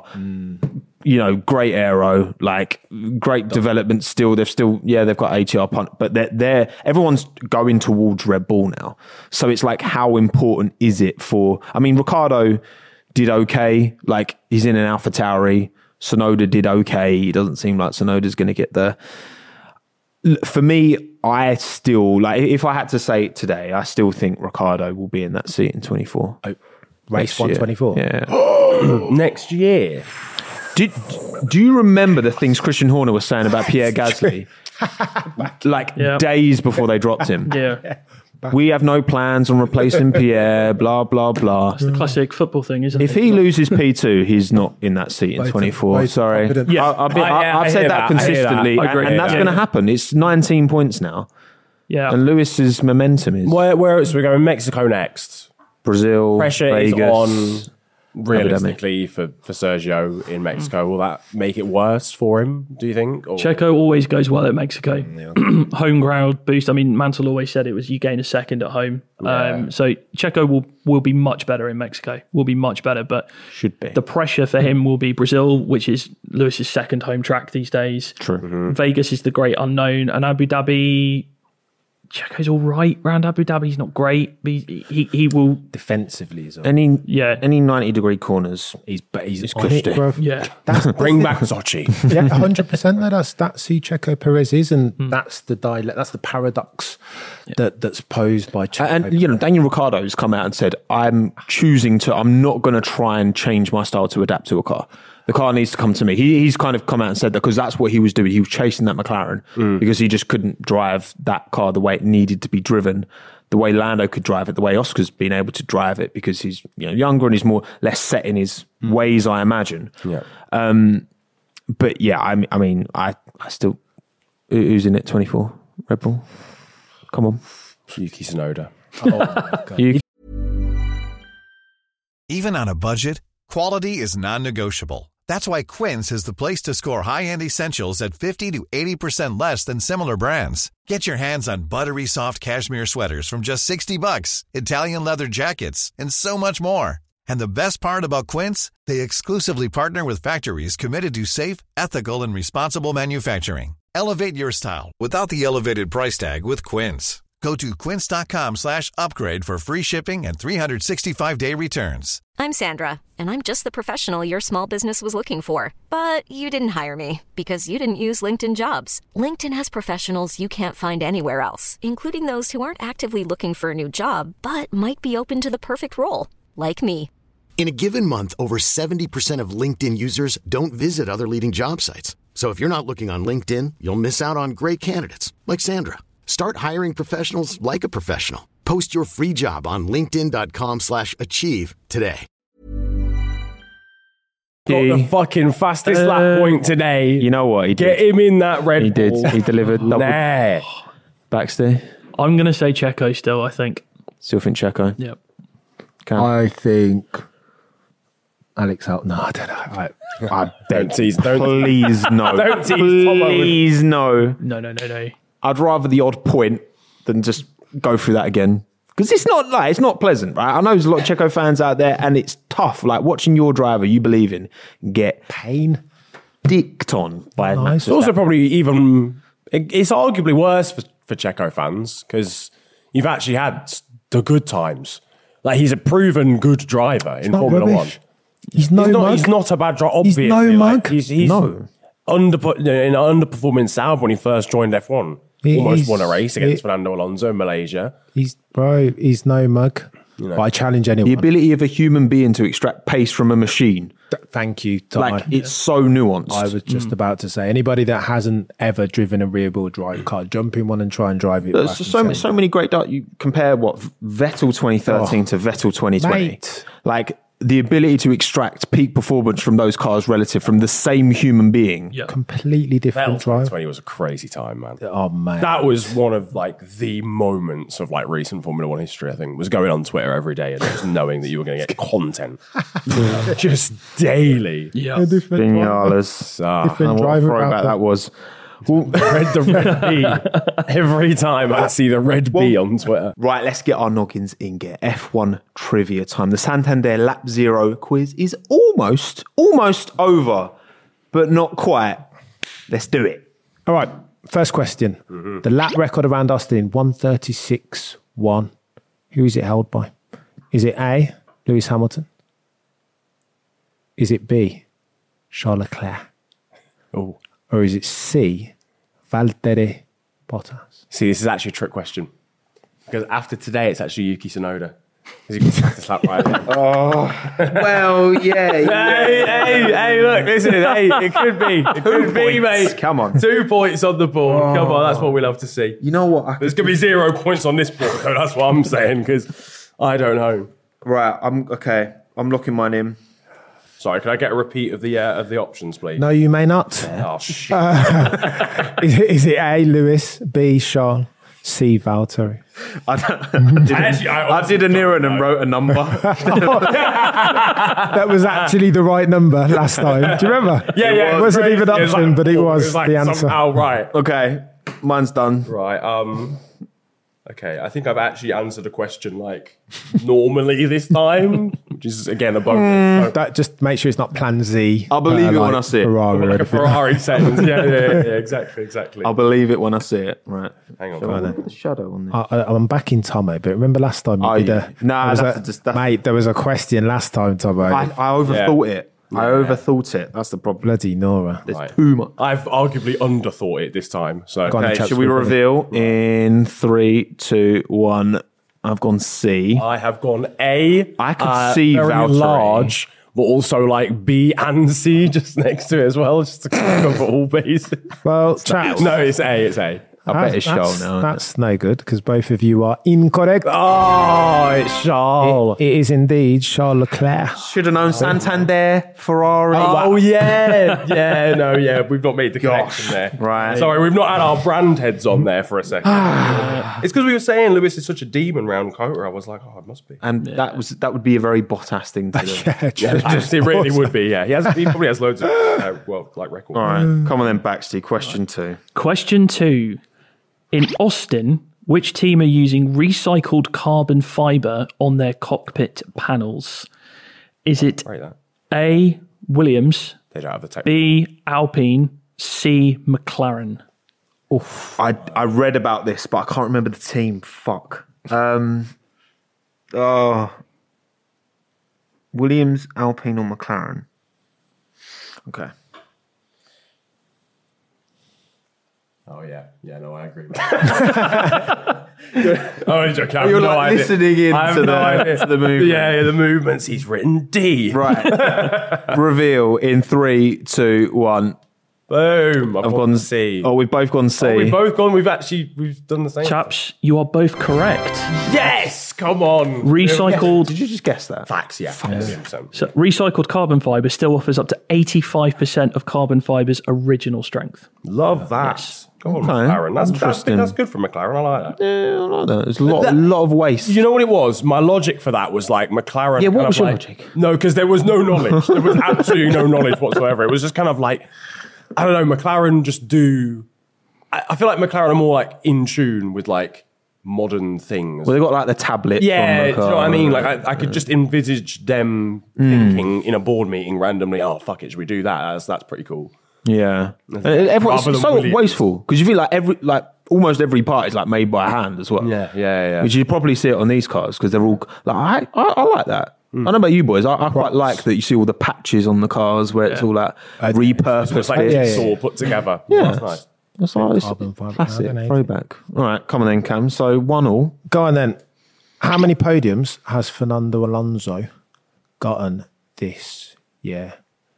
you know, great aero, like great development. Still, they've still yeah, they've got A T R punt, but they're they're everyone's going towards Red Bull now. So it's like, how important is it for? I mean, Ricciardo did okay, like he's in an AlphaTauri. Tsunoda did okay. It doesn't seem like Tsunoda's going to get there. For me, I still, like, if I had to say it today, I still think Ricciardo will be in that seat in twenty-four. Race Next year. one twenty-four. Yeah. Next year. Did, do you remember the things Christian Horner was saying about Pierre Gasly? like Yeah. days before they dropped him. Yeah. We have no plans on replacing Pierre, blah, blah, blah. It's the classic football thing, isn't If it? he loses P two, he's not in that seat in Wait, twenty-four. wait, Sorry. confident. Yeah. I, I've, been, I- I, yeah, I've I said hear that that, I hear that. consistently, I agree. and, and that's Yeah. going to happen. It's nineteen points now. Yeah. And Lewis's momentum is Where, where else? We're going Mexico next. Brazil, Pressure Vegas. is on realistically for, for Sergio in Mexico. Will that make it worse for him, do you think? Or, Checo always goes well at Mexico. Home ground boost. I mean, Mansell always said it was you gain a second at home. Um, so Checo will will be much better in Mexico. Will be much better, but Should be. the pressure for him will be Brazil, which is Lewis's second home track these days. True. Vegas is the great unknown, and Abu Dhabi. Checo's all right round Abu Dhabi. He's not great. But he, he he will Defensively as well. Any Yeah. any ninety degree corners. He's but he's It's on it, cushy. bruv. yeah. That's Bring back Sochi. yeah, one hundred percent. Though that's that's who Checo Perez is, and that's the dialect. That's the paradox that that's posed by Checo. And, you know, Daniel Ricciardo's come out and said, I'm choosing to, I'm not going to try and change my style to adapt to a car. The car needs to come to me. He, he's kind of come out and said that because that's what he was doing. He was chasing that McLaren because he just couldn't drive that car the way it needed to be driven, the way Lando could drive it, the way Oscar's been able to drive it because he's, you know, younger and he's more less set in his ways, I imagine. Yeah. Um, but yeah, I, I mean, I, I still, who's in it? twenty-four Red Bull. Come on. Yuki Tsunoda. You Even on a budget, quality is non-negotiable. That's why Quince is the place to score high-end essentials at fifty to eighty percent less than similar brands. Get your hands on buttery soft cashmere sweaters from just sixty bucks, Italian leather jackets, and so much more. And the best part about Quince, they exclusively partner with factories committed to safe, ethical, and responsible manufacturing. Elevate your style without the elevated price tag with Quince. Go to quince.com slash upgrade for free shipping and three sixty-five day returns. I'm Sandra, and I'm just the professional your small business was looking for. But you didn't hire me because you didn't use LinkedIn Jobs. LinkedIn has professionals you can't find anywhere else, including those who aren't actively looking for a new job, but might be open to the perfect role, like me. In a given month, over seventy percent of LinkedIn users don't visit other leading job sites. So if you're not looking on LinkedIn, you'll miss out on great candidates like Sandra. Start hiring professionals like a professional. Post your free job on linkedin.com slash achieve today. Got the fucking fastest Uh, lap point today. You know what? He Get did. him in that Red He Bull. did. He delivered. Double Nah. backstay. I'm going to say Checo still, I think. Still think Checo. Yep. Cam. I think Alex out. No, I don't know. I, I Don't tease. Don't Please no. Don't tease Tom Owen. Please no. No, no, no, no. I'd rather the odd point than just go through that again. Because it's not like it's not pleasant, right? I know there's a lot of Checo fans out there, and it's tough. Like watching your driver you believe in get pain. dicked on by a Nice. It's also probably even, it- it's arguably worse for, for Checo fans because you've actually had the good times. Like he's a proven good driver in not Formula rubbish. One. He's no he's, not, mug. he's not a bad driver, He's obviously. no Like, mug. he's he's No. under, in an underperforming Sauber when he first joined F one. He- Almost he's- won a race against he- Fernando Alonso in Malaysia. He's bro. He's no mug. You know. But I challenge the anyone. ability of a human being to extract pace from a machine. Th- Thank you, Tom. Like it's so nuanced. I was just about to say, anybody that hasn't ever driven a rear-wheel drive car, jump in one and try and drive it. There's back and so, say, so many great dark. You compare what Vettel twenty thirteen Oh, to Vettel twenty twenty. mate. Like the ability to extract peak performance from those cars relative from the same human being. Yeah. completely different Vettel drive. twenty was a crazy time, man. Oh man, That was one of like the moments of like recent Formula One history. I think was going on Twitter every day and just knowing that you were going to get content just daily. Yeah. a different drive. Vinales. Ah, Different And what a driver throwback out that was. Well, Red, the red B. Every time I see the red B on Twitter. right, let's get our noggins in gear. F one trivia time. The Santander Lap Zero quiz is almost, almost over, but not quite. Let's do it. All right, first question. The lap record around Austin, one thirty-six one. Who is it held by? Is it A, Lewis Hamilton? Is it B, Charles Leclerc? Oh, Or is it C, Valtteri Bottas? see, this is actually a trick question because after today, it's actually Yuki Tsunoda. Because you can take this lap right there. Well, yeah. Hey, hey, hey, look, listen, hey, it could be. It could be, mate. Come on. Two points on the board. Come on, that's what we love to see. You know what? I There's going to be zero points on this board, though. That's what I'm saying, because I don't know. Right, I'm okay. I'm locking mine in. Sorry, can I get a repeat of the uh, of the options, please? No, you may not. Oh, shit. Is it, is it A, Lewis, B, Charles, C, Valtteri? I, don't, Actually, I I did a near and wrote a number. That was actually the right number last time. Do you remember? yeah, yeah. It wasn't great. even It was option, like- but it was, like the answer. Somehow right. Okay, mine's done. Right. Um. Okay, I think I've actually answered a question like normally this time, which which is again a bonus. So, That just make sure it's not Plan Z. I'll believe it like when I see it. Ferrari or like a anything. Ferrari sentence. Yeah, yeah, yeah, yeah, exactly, exactly. I'll believe it when I see it. Right. Hang on, Shall I go on put the shadow on there? I, I- I'm back in Tomo, but remember last time you Are did you? a Nah, there was that's a- just- that's- mate. There was a question last time, Tomo. I, I overthought it. I overthought it. That's the problem. Bloody Nora. There's Right. too much. I've arguably underthought it this time. So Go on, Okay, chaps, should we we'll reveal in three, two, one? I've gone C. I have gone A. I could uh, see very Valtteri. large, but also like B and C just next to it as well, just to cover all bases. Well, chaps, No, it's A. It's A. I bet it's that's, Charles now. isn't That's no good because both of you are incorrect. Oh, it's Charles. It is indeed Charles Leclerc. it? Should have known Santander, Ferrari. Oh yeah, yeah, no, yeah. We've not made the connection there. Right. Sorry, we've not had our brand heads on there for a second. It's because we were saying Lewis is such a demon round Cota. I was like, oh, it must be. And that was that would be a very Bottas thing to do. Yeah, Just, it really would be. Yeah, he has. He probably has loads of uh, well, like records. All right, come on then, Baxter. Question two. Question two. In Austin, which team are using recycled carbon fibre on their cockpit panels? Is it Right, that A, Williams, they don't have the tech. B, Alpine, C, McLaren? I I read about this, but I can't remember the team. Fuck. Um. Oh. Williams, Alpine, or McLaren? Okay. Oh yeah, yeah. No, I agree. With that. oh, I'm joking. I have You're no like idea. listening in I have to no the- idea. to the movement. Yeah, yeah, the movements. He's written D. Right. Reveal in three, two, one. Boom. I've, I've gone gone C. Oh, we've both gone C. Oh, we've both gone. We've actually we've done the same. Chaps, you are both correct. Yes. Come on. Recycled Did you just guess that? Facts. Yeah. one hundred percent. so recycled carbon fibre still offers up to eighty-five percent of carbon fibre's original strength. Love that. Go on, Okay. McLaren. That's, that's Interesting. that's good for McLaren. I like that. Yeah, I like that. There's a lot, a lot of waste. You know what it was? My logic for that was like McLaren. Yeah, what kind was of your like- logic? No, because there was no knowledge. There was absolutely no knowledge whatsoever. It was just kind of like, I don't know, McLaren just do. I, I feel like McLaren are more like in tune with like modern things. Well, they got like the tablet. yeah, on do the you know car. what I mean? Like, I, I could just envisage them thinking in a board meeting randomly, oh, fuck it, should we do that? That's, that's pretty cool. Yeah, and everyone's Rather than so Williams. wasteful because you feel like every like almost every part is like made by hand as well. Yeah, yeah, yeah. Which you probably see it on these cars because they're all like I, I, I like that. I don't know about you boys. I, I quite like that you see all the patches on the cars where it's all like repurposed. It's like bits. a yeah, yeah. jigsaw put together. Yeah. That's nice. That's like, it's Carbon fibre classic carbonate. throwback. All right, come on then, Cam. So one all. Go on then. How many podiums has Fernando Alonso gotten this year?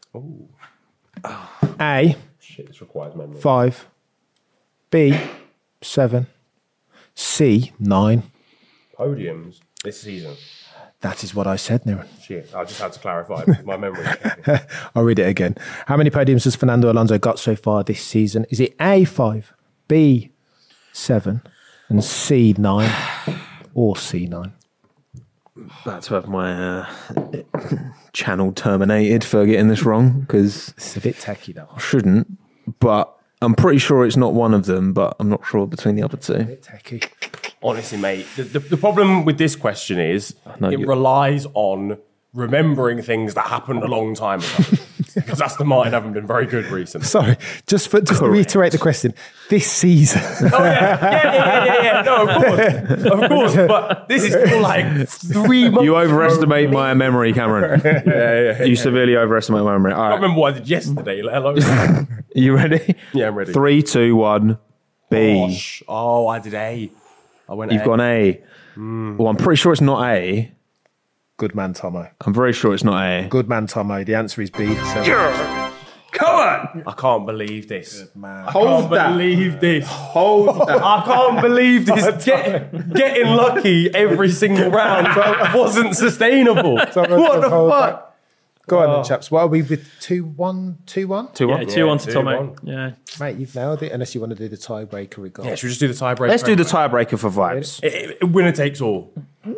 A, Shit, this requires memory. five. B, seven. C, nine. Podiums this season. That is what I said, Niran. Shit, I just had to clarify because my memory. I'll read it again. How many podiums has Fernando Alonso got so far this season? Is it A, five, B, seven, and C, nine, or C, nine? About to have my uh, channel terminated for getting this wrong because It's a bit techie, though. I shouldn't. But I'm pretty sure it's not one of them. But I'm not sure between the other two. bit techie. Honestly, mate, the, the, the problem with this question is know it you- relies on remembering things that happened a long time ago. Because Aston Martin haven't been very good recently. Sorry, just for just to reiterate the question. This season, Oh, yeah, yeah, yeah, yeah, yeah. No, of course. Of course. But this is still like three months. You overestimate my memory, Cameron. Yeah, yeah, yeah. You severely overestimate my memory. All I right, remember what I did yesterday, let alone. you ready? Yeah, I'm ready. Three, two, one. B. Gosh. Oh, I did A. I went You've A. gone A. Well, I'm pretty sure it's not A. good man, Tomo. I'm very sure it's not A. Good man, Tomo. The answer is B. seven. Come on! I can't believe this. Man. I can't believe this. Hold that. I can't believe this. Get, getting lucky every single round wasn't sustainable. What the hold fuck? Go on, then, chaps. What are we with? Two one, two one. Two, Yeah, one. two on to two Tomo. one. Yeah. Mate, you've nailed it. Unless you want to do the tiebreaker regard. Yeah, should we just do the tiebreaker? Let's do the tiebreaker for vibes. It- it- winner takes all.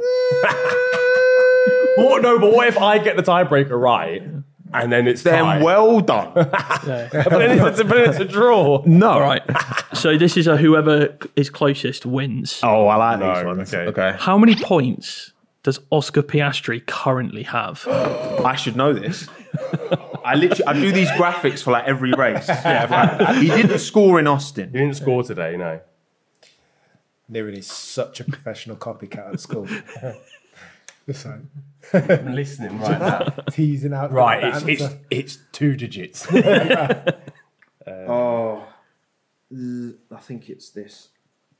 What? No, but what if I get the tiebreaker right and then it's Then tied? well done. but, then it's a, but then it's a draw. No. All right. So this is a whoever is closest wins. Oh, I like No, these ones. okay. Okay. How many points does Oscar Piastri currently have? I should know this. I literally I do these graphics for like every race. Yeah, he didn't score in Austin. He didn't score today, no. Nirin is such a professional copycat at school. So, I'm listening right now. Teasing out. Right, it's, it's it's two digits. Oh, I think it's this.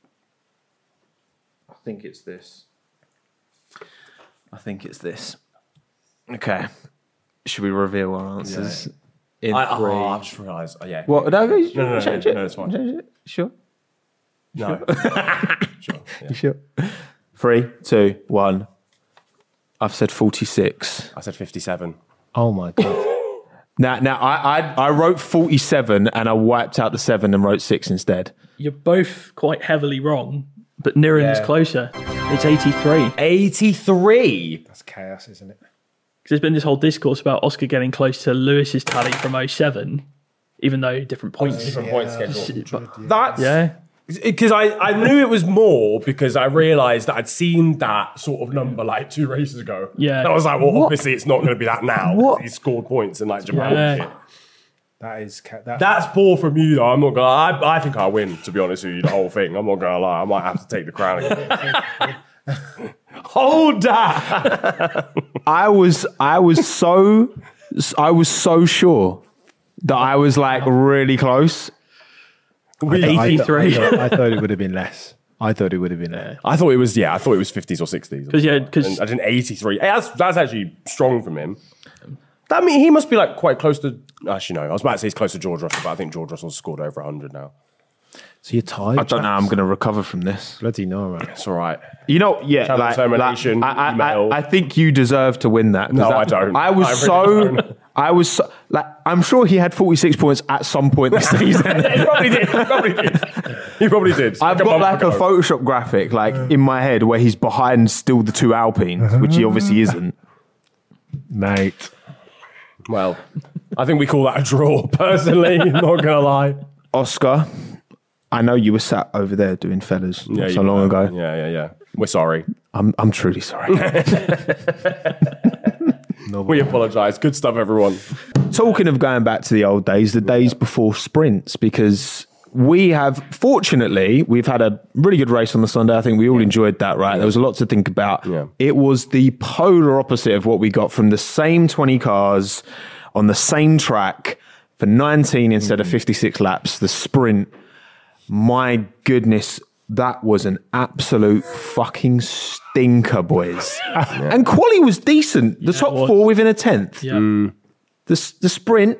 I think it's this. I think it's this. Okay. Should we reveal our answers? In I, three. oh, I've just realised. Oh, yeah. What? No, no, no, no, no, change no, it. no, it's fine. Change it. Sure. No. Sure. Yeah. You sure? Three, two, one. I've said forty-six. I said fifty-seven. Oh my god. Now, now I, I I wrote forty-seven and I wiped out the seven and wrote six instead. You're both quite heavily wrong, but Niren's Yeah. closer. It's eighty-three. eighty-three. That's chaos, isn't it? Because there's been this whole discourse about Oscar getting close to Lewis's tally from oh seven, even though different points. Different point schedule. But- That's yeah. because I, I knew it was more because I realised that I'd seen that sort of number like two races ago. Yeah. And I was like, well, obviously it's not going to be that now. What? He scored points in like Japan. Yeah. and shit. That is ca- that. That's poor from you though. I'm not gonna. I, I think I win. To be honest with you, the whole thing. I'm not gonna lie. I might have to take the crown again. Hold that. I was I was so I was so sure that I was like really close. I, th- I, th- eighty-three. I, thought, I thought it would have been less. I thought it would have been less. I thought it was. Yeah, I thought it was fifties or sixties. 'Cause, yeah, 'cause- And I did an eighty-three. Hey, that's that's actually strong from him. That mean he must be like quite close to. Actually, no. I was about to say he's close to George Russell, but I think George Russell's scored over one hundred now. So you're tired. I don't know how I'm going to recover from this. Bloody no, right? It's all right. You know, yeah, Channel like, Termination, like, I, I, email. I, I think you deserve to win that. 'cause No, that- I don't. I was I really so, don't. I was so, like, I'm sure he had forty-six points at some point this season. he probably did. He probably did. He probably did. I've a got month like a ago. Photoshop graphic, like in my head, where he's behind still the two Alpines, which he obviously isn't. Mate. Well, I think we call that a draw. Personally, not gonna lie. Oscar, I know you were sat over there doing fellas not so you long know. ago. Yeah, yeah, yeah. We're sorry. I'm, I'm truly sorry. We apologise. Good stuff, everyone. Talking of going back to the old days, the days before sprints, because we have, fortunately, we've had a really good race on the Sunday. I think we all enjoyed that, right? There was a lot to think about. Yeah. It was the polar opposite of what we got from the same twenty cars on the same track for nineteen instead of fifty-six laps. The sprint, my goodness, that was an absolute fucking stinker, boys. And quali was decent. The top it was. four within a tenth. Yeah. The, the sprint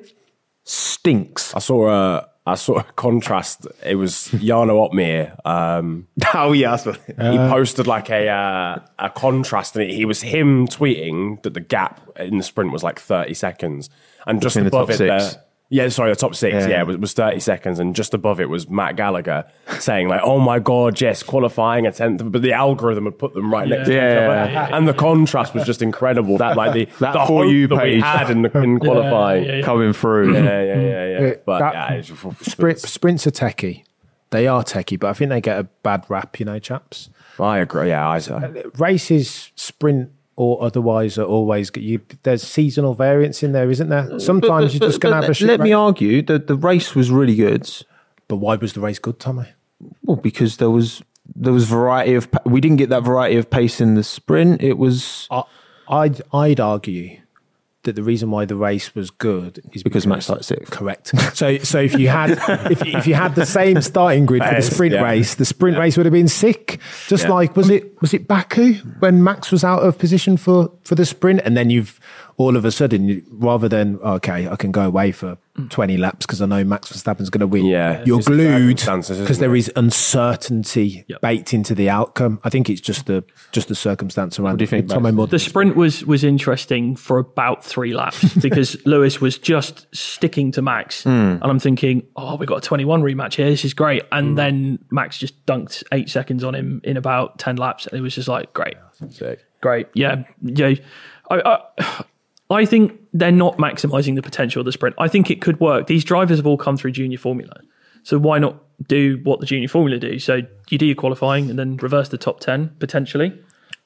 stinks. I saw a I saw a contrast. It was Jarno Opmeer. Um, Oh, yeah. That's what, he posted like a uh, a contrast, and it, he was him tweeting that the gap in the sprint was like thirty seconds, and just Between the above top it, six. there, yeah, sorry, the top six, Yeah. yeah, was, was thirty seconds, and just above it was Matt Gallagher saying like, "Oh my god, yes, qualifying a tenth," but the algorithm had put them right next to each Yeah. other, Yeah. and the contrast was just incredible. That like the that the For hope You that we page. had in, the, in qualifying. yeah, yeah. coming through. Yeah, yeah, yeah, yeah. Uh, But that- yeah, it's, Sprint, sprints are techie. They are techie, but I think they get a bad rap, you know, chaps. I agree. Yeah, I, Races, sprint or otherwise, are always you. There's seasonal variance in there, isn't there? Sometimes you're just going to have a shit Let me race. argue that the race was really good. But why was the race good, Tommy? Well, because there was there was variety of. pa- We didn't get that variety of pace in the sprint. It was I, I'd I'd argue that the reason why the race was good is because Max started sixth. Correct. So, so if you had if, if you had the same starting grid for the Yes, sprint yeah. race, the sprint race would have been sick. Just Yeah. like was it was it Baku when Max was out of position for for the sprint, and then you've all of a sudden you, rather than okay, I can go away for twenty laps because I know Max Verstappen's going to win. Yeah. you're It's the glued circumstances, isn't because there it? is uncertainty Yep. baked into the outcome. I think it's just the just the circumstance around. do you think, Tomo Max? more The sprint was was interesting for about three laps because Lewis was just sticking to Max, and I'm thinking, oh, we got a twenty-one rematch here. This is great. And then Max just dunked eight seconds on him in about ten laps, and it was just like, great, sick. great, yeah, yeah. I, I, I think they're not maximising the potential of the sprint. I think it could work. These drivers have all come through junior formula, so why not do what the junior formula do? So you do your qualifying and then reverse the top ten potentially.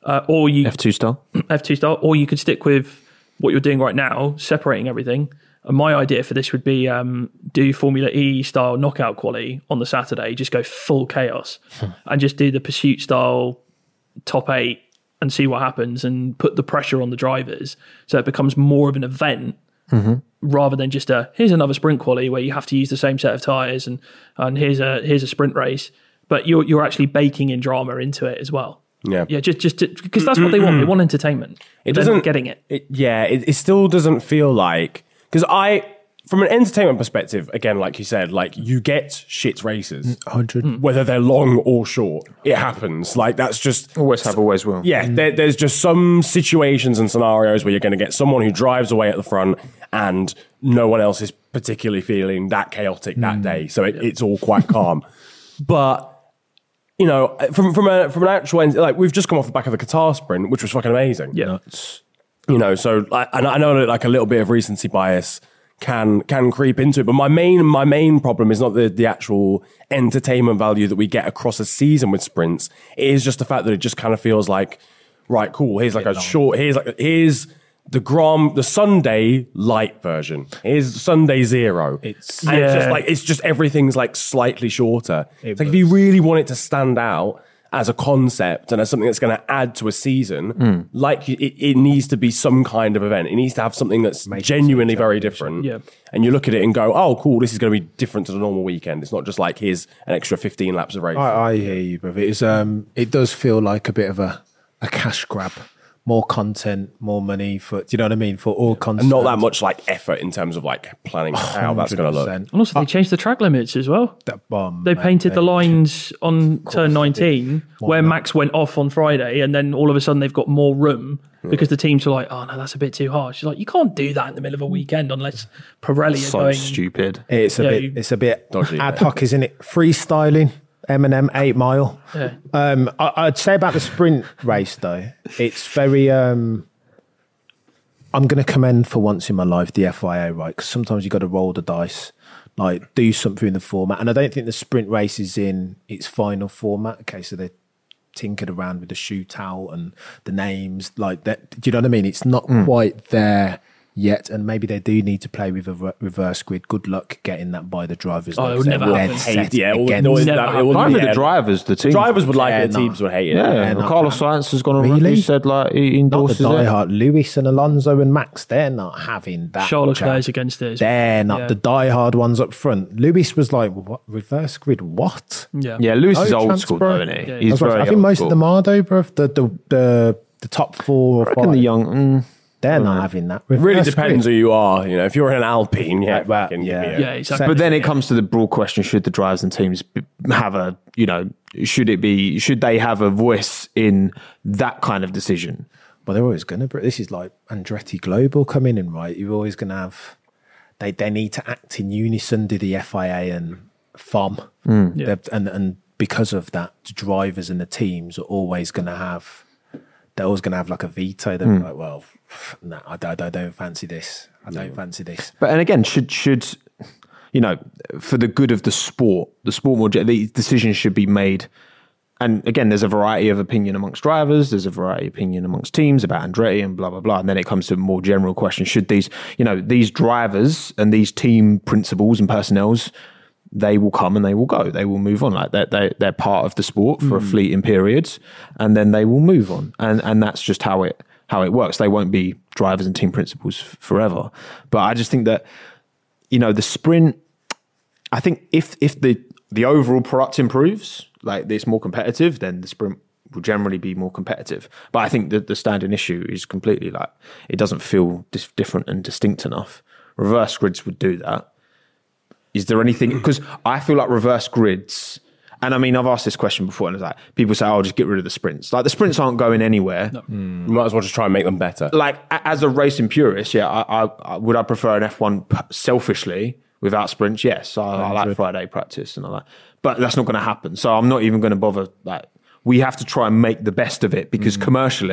uh, or you F two style, F two style, or you could stick with what you're doing right now, separating everything. And my idea for this would be um, do Formula E style knockout quali on the Saturday, just go full chaos, and just do the pursuit style top eight and see what happens, and put the pressure on the drivers so it becomes more of an event. Mm-hmm. Rather than just a here's another sprint quali where you have to use the same set of tyres and and here's a here's a sprint race, but you're you're actually baking in drama into it as well. Yeah, yeah, just just because that's what they want. They want entertainment. It They're doesn't not getting it. it yeah, it, it still doesn't feel like, because I, from an entertainment perspective, again, like you said, like you get shit races, one hundred whether they're long or short. It happens. Like that's just always have, always will. Yeah, there, there's just some situations and scenarios where you're going to get someone who drives away at the front, and no one else is particularly feeling that chaotic that day. So it, it's all quite calm. But you know, from from a from an actual end, like we've just come off the back of the Qatar sprint, which was fucking amazing. Yeah, Nuts. You know, so I, I know that like a little bit of recency bias can can creep into it, but my main my main problem is not the the actual entertainment value that we get across a season with sprints. It is just the fact that it just kind of feels like, right, cool. Here's like a short. Here's like here's the Grand the Sunday light version. Here's Sunday zero. It's and yeah. it's just like it's just everything's like slightly shorter. It It's like if you really want it to stand out as a concept and as something that's going to add to a season, Mm. like it, it needs to be some kind of event. It needs to have something that's Make it genuinely some very challenge. different. Yeah. And you look at it and go, oh, cool, this is going to be different to the normal weekend. It's not just like, here's an extra fifteen laps of race. I, I hear you, but it is. Um, it does feel like a bit of a, a cash grab. More content, more money for. Do you know what I mean? For all content, and not that much like effort in terms of like planning how that's going to look. and also they changed the track limits as well. That bomb. They painted the lines on turn nineteen where Max went off on Friday, and then all of a sudden they've got more room because the teams were like, "Oh no, that's a bit too harsh." She's like, "You can't do that in the middle of a weekend unless Pirelli are So going." stupid. It's a Yeah, bit. you- It's a bit Dodgy, ad yeah. hoc, isn't it? Freestyling. Eminem eight mile. Yeah. Um, I, I'd say about the sprint race though, it's very. Um, I'm going to commend for once in my life the F I A, right? Because sometimes you got to roll the dice, like do something in the format. And I don't think the sprint race is in its final format. Okay, so they tinkered around with the shootout and the names, like that. Do you know what I mean? It's not quite there yet, and maybe they do need to play with a re- reverse grid. Good luck getting that by the drivers. Oh, it though, would 'cause never they're happen. dead set Hate, yeah, it would- against- no, it's Never that- it happen. would- Neither yeah, the drivers, the team. drivers would like Yeah, it, the no. teams would hate it. Yeah, Yeah, and not Carlos that. Sainz has gone on. Really? He said like he Not the endorses it. diehard. Lewis and Alonso and Max, they're not having that. Charles chat. Leclerc's against it. They're not Yeah. the diehard ones up front. Lewis was like, "What reverse grid? What?" Yeah, Yeah, Lewis is No old chance, school, bro. though, isn't he? Yeah, He's That's what- very I think old most school. of them are though, bro. The the the, the top four or I reckon five, the young. Mm, they're not having that. It really Reverse depends who grid. you are. You know, if you're in an Alpine, yeah, Like that, fucking yeah. give me a- yeah, exactly. but then it comes to the broad question: should the drivers and teams be- have a, you know, should it be, should they have a voice in that kind of decision? Well, they're always going to. This is like Andretti Global coming in, right? You're always going to have. They they need to act in unison. Do the F I A and F O M, Yeah. They've- and and because of that, the drivers and the teams are always going to have. They're always going to have like a veto. They're like, well, no, I don't, I don't fancy this. I don't fancy this. But and again, should should you know, for the good of the sport, the sport more, gen- these decisions should be made. And again, there's a variety of opinion amongst drivers. There's a variety of opinion amongst teams about Andretti and blah blah blah. And then it comes to a more general question: should these, you know, these drivers and these team principals and personnels, they will come and they will go. They will move on. Like that, they, they're part of the sport for a fleeting period, and then they will move on. And and that's just how it how it works. They won't be drivers and team principals f- forever. But I just think that, you know, the sprint. I think if if the the overall product improves, like it's more competitive, then the sprint will generally be more competitive. But I think that the standing issue is completely like it doesn't feel dis- different and distinct enough. Reverse grids would do that. Is there anything, because I feel like reverse grids, and I mean, I've asked this question before, and it's like, people say, oh, just get rid of the sprints. Like, the sprints aren't going anywhere. You might as well just try and make them better. Like, a- as a racing purist, yeah, I, I, I would I prefer an F one p- selfishly without sprints? Yes, I, I like Friday practice and all that. But that's not going to happen. So I'm not even going to bother. Like, we have to try and make the best of it because commercially,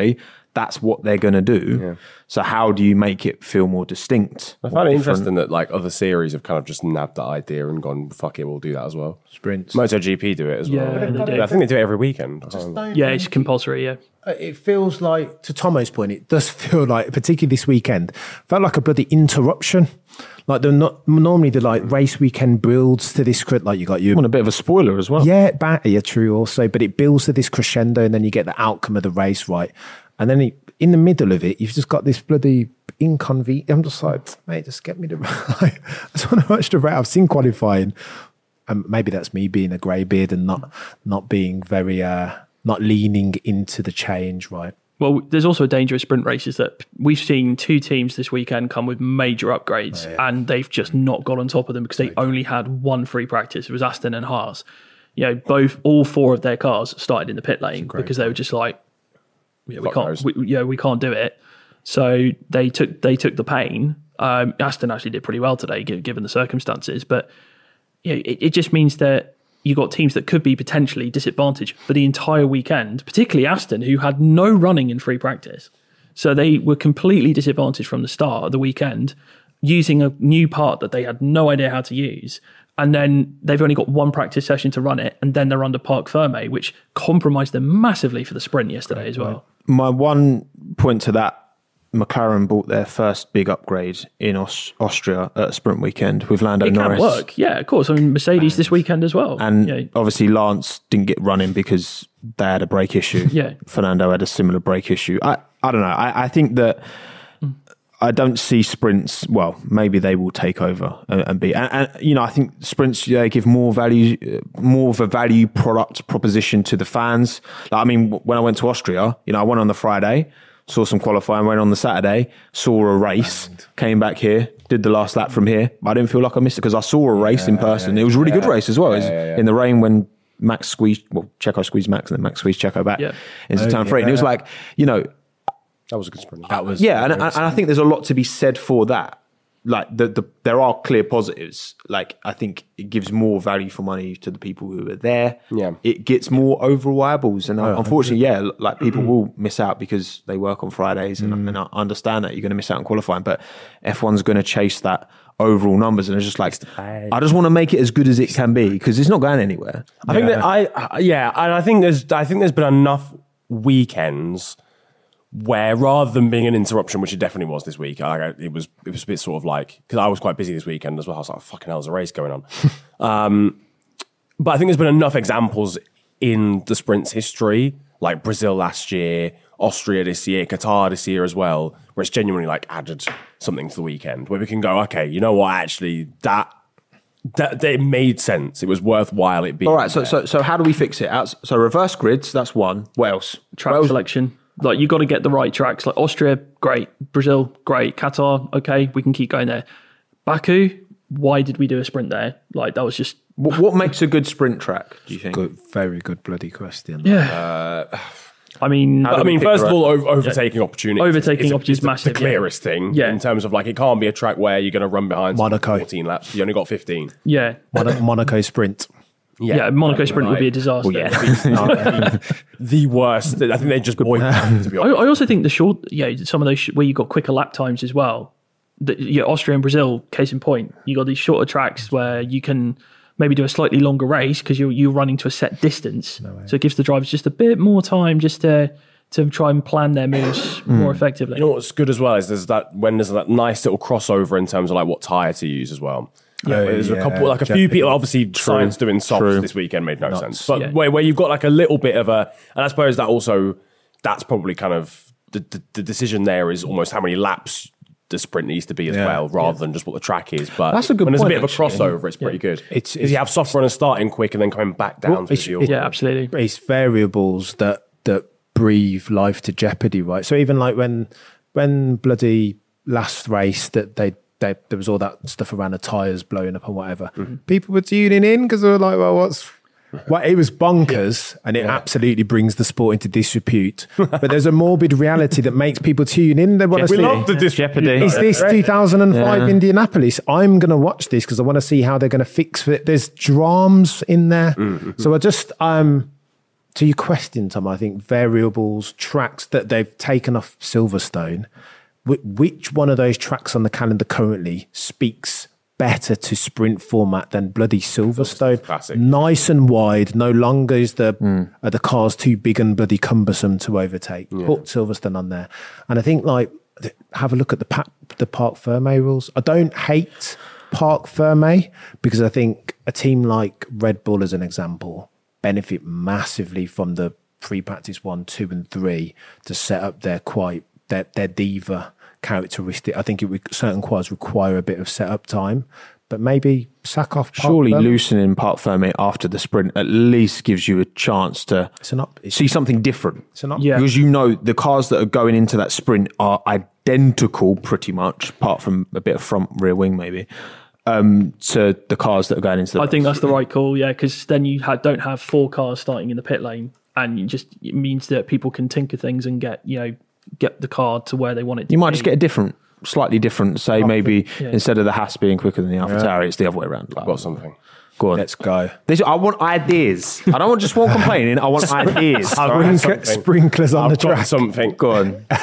that's what they're going to do. Yeah. So how do you make it feel more distinct? I find it interesting that like other series have kind of just nabbed that idea and gone, fuck it, we'll do that as well. Sprints. MotoGP do it as Yeah, well. they do. I think they do it every weekend. Yeah, it's compulsory, yeah. It feels like, to Tomo's point, it does feel like, particularly this weekend, felt like a bloody interruption. Like they're not normally the like race weekend builds to this, like you got you want a bit of a spoiler as well. Yeah, ba- yeah, true. Also, but it builds to this crescendo, and then you get the outcome of the race right, and then it, in the middle of it, you've just got this bloody inconvenient. I'm just like, mate, just get me the. Like, I just want to watch the race. I've seen qualifying, and maybe that's me being a greybeard and not not being very, uh, not leaning into the change, right? Well, there's also a danger of sprint races that we've seen two teams this weekend come with major upgrades oh, yeah. and they've just not got on top of them because they right. only had one free practice. It was Aston and Haas. You know, both, all four of their cars started in the pit lane because they were just like, yeah, we can't, we, yeah, we can't do it. So they took they took the pain. Um, Aston actually did pretty well today, given the circumstances. But you know, it, it just means that you got teams that could be potentially disadvantaged for the entire weekend, particularly Aston, who had no running in free practice. So they were completely disadvantaged from the start of the weekend, using a new part that they had no idea how to use. And then they've only got one practice session to run it, and then they're under Parc Fermé, which compromised them massively for the sprint yesterday as well. My one point to that, McLaren bought their first big upgrade in Aus- Austria at a sprint weekend with Lando it Norris. It can work, yeah, of course. I mean, Mercedes this weekend as well. And yeah. obviously Lance didn't get running because they had a brake issue. Yeah. Fernando had a similar brake issue. I, I don't know. I, I think that mm. I don't see sprints, well, maybe they will take over and, and be, and, and you know, I think sprints, they give more value, more of a value product proposition to the fans. Like, I mean, when I went to Austria, you know, I went on the Friday, saw some qualifying, went on the Saturday, saw a race, came back here, did the last lap from here. I didn't feel like I missed it because I saw a race yeah, in person. Yeah, it was a really yeah, good race as well. Yeah, yeah, yeah. In the rain when Max squeezed, well, Checo squeezed Max and then Max squeezed Checo back yeah. into oh, turn three. Yeah. And it was like, you know. That was a good sprint. That was yeah, and, and I think there's a lot to be said for that. Like, the, the there are clear positives. Like, I think it gives more value for money to the people who are there. Yeah. It gets more overall eyeballs. And oh, unfortunately, yeah, like people will miss out because they work on Fridays. And, mm. and I understand that you're going to miss out on qualifying. But F one's going to chase that overall numbers. And it's just like, I just want to make it as good as it can be because it's not going anywhere. I think that I, yeah, and I think there's, I think there's been enough weekends where rather than being an interruption, which it definitely was this week, I, it was it was a bit sort of like, because I was quite busy this weekend as well. I was like, fucking hell, there's a race going on. um, but I think there's been enough examples in the sprint's history, like Brazil last year, Austria this year, Qatar this year as well, where it's genuinely like added something to the weekend, where we can go, okay, you know what, actually, that that, that it made sense. It was worthwhile it being All right, so, there. so so how do we fix it? So reverse grids, that's one. What else? Track what else? selection. Like, you got to get the right tracks. Like Austria, great. Brazil, great. Qatar, okay, we can keep going there. Baku, why did we do a sprint there? Like, that was just... What, what makes a good sprint track, do you think? Good, very good bloody question. Yeah. Uh, I mean... I mean, first of all, over, overtaking yeah. opportunity. Overtaking opportunity is massive. The clearest yeah. thing yeah. in terms of, like, it can't be a track where you're going to run behind Monaco. fourteen laps. You only got fifteen. Yeah. Mon- Monaco sprint. Yeah, yeah Monaco sprint right. would be a disaster. Well, yeah, the worst. I think they just boycotted, to be honest. I, I also think the short, yeah, some of those sh- where you got quicker lap times as well. The, yeah, Austria and Brazil, case in point, you got these shorter tracks where you can maybe do a slightly longer race because you're you're running to a set distance. No so it gives the drivers just a bit more time just to to try and plan their moves mm. more effectively. You know what's good as well is there's that when there's that nice little crossover in terms of like what tyre to use as well. Yeah, oh, there's yeah. a couple, like a few people. Obviously, True. science doing softs True. this weekend made no Nuts. sense. But yeah. where, where you've got like a little bit of a, and I suppose that also, that's probably kind of the, the, the decision there is almost how many laps the sprint needs to be as yeah. well, rather yeah. than just what the track is. But that's a good when point, there's a bit actually. of a crossover, it's pretty yeah. good. It's, it's you have soft runners starting quick and then coming back down. Well, to it's, the it's, yeah, absolutely. It's variables that that breathe life to jeopardy, right? So even like when when bloody last race that they. They, there was all that stuff around the tyres blowing up and whatever. Mm-hmm. People were tuning in because they were like, well, what's... Well, it was bonkers, yeah. and it yeah. absolutely brings the sport into disrepute. But there's a morbid reality that makes people tune in. They want to see... We love the disrepute. Is this two thousand five yeah. Indianapolis? I'm going to watch this because I want to see how they're going to fix it. There's dramas in there. Mm-hmm. So I just... um, to your question, Tom, I think variables, tracks that they've taken off Silverstone, wh- which one of those tracks on the calendar currently speaks better to sprint format than bloody Silverstone? Classic. Nice and wide. No longer is the mm. are the cars too big and bloody cumbersome to overtake. Yeah. Put Silverstone on there, and I think like have a look at the pa- the Parc Fermé rules. I don't hate Parc Fermé because I think a team like Red Bull, as an example, benefit massively from the pre-practice one, two, and three to set up their quite their their diva characteristic. I think it would, certain quads require a bit of setup time, but maybe sack off. Surely loosening Parc Fermé after the sprint at least gives you a chance to it's an up, it's, see something different. It's an up, yeah. Because you know the cars that are going into that sprint are identical pretty much, apart from a bit of front rear wing maybe, um, to the cars that are going into the I race. think that's the right call, yeah, because then you ha- don't have four cars starting in the pit lane, and you just it means that people can tinker things and get, you know, get the car to where they want it to You might be. just get a different, slightly different, say maybe yeah. instead of the Haas being quicker than the AlphaTauri, it's the other way around. I've got something. Go on. Let's go. This, I want ideas. I don't want just one complaining. I want ideas. Sprinkler, sprinklers on I've the got track. something. Go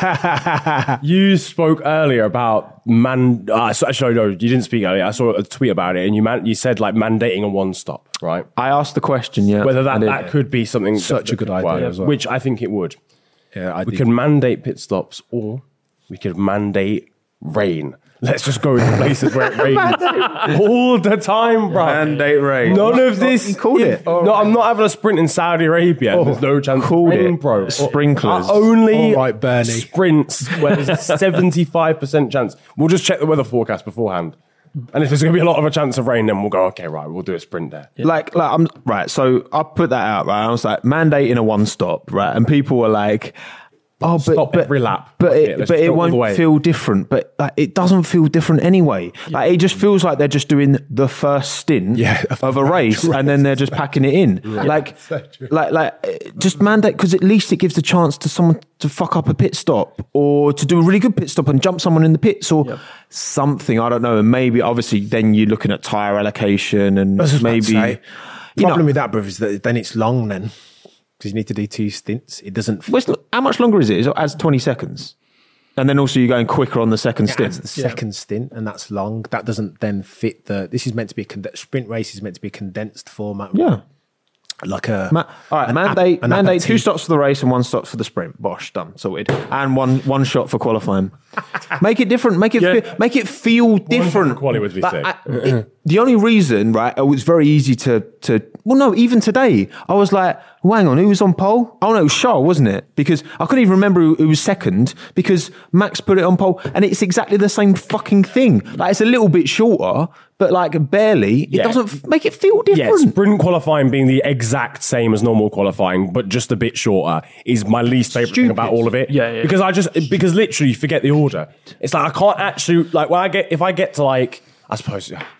on. You spoke earlier about man. Uh, so actually, no, you didn't speak earlier. I saw a tweet about it, and you man, you said like mandating a one stop, right? I asked the question, yeah. Whether that, that could be something Such that, a good that idea work, as well. which I think it would. Yeah, I we think- could mandate pit stops, or we could mandate rain. Let's just go into places where it rains all the time, bro. Mandate rain. None of this. You called if- it. No, I'm not having a sprint in Saudi Arabia. Oh, There's no chance. called rain, it. bro. Sprinklers. Uh, only All right, Bernie. sprints where there's a seventy-five percent chance. We'll just check the weather forecast beforehand. And if there's going to be a lot of a chance of rain, then we'll go, okay, right, we'll do a sprint there. Like, like I'm right. So I put that out, right? I was like mandating a one stop, right? And people were like, "Oh, but Stop but, every lap. but Okay, it let's but just it go all the won't way." feel different." But like, it doesn't feel different anyway. Like it just feels like they're just doing the first stint Yeah. of a race, and then they're just packing it in. Like, like, like, just mandate because at least it gives the chance to someone to fuck up a pit stop or to do a really good pit stop and jump someone in the pits or Yep. something. I don't know. And maybe obviously then you're looking at tire allocation and I was just about to maybe. say, You problem know, with that, brother, is that then it's long then. Because you need to do two stints. It doesn't Well, it's- how much longer is it? It adds twenty seconds. And then also you're going quicker on the second It stint. adds the second stint, and that's long. That doesn't then fit the. This is meant to be a conde- sprint race. Is meant to be a condensed format. Yeah. like a. Ma- all right, an mandate ap- an mandate two aperitif. stops for the race and one stop for the sprint. Bosh, done, sorted. And one one shot for qualifying. Make it different. Make it Yeah. fe- make it feel different. quali would be Like, sick. I- it- the only reason, right? It was very easy to to. Well, no, even today, I was like, well, hang on, who was on pole? Oh no, it was Charles, wasn't it? Because I couldn't even remember who, who was second because Max put it on pole, and it's exactly the same fucking thing. Like it's a little bit shorter, but like barely. It Yeah. doesn't f- make it feel Yeah, different. sprint qualifying being the exact same as normal qualifying, but just a bit shorter, is my least favorite thing Stupid. about all of it. Yeah, yeah. Because I just because literally you forget the order. It's like I can't actually like when I get if I get to like I suppose. i-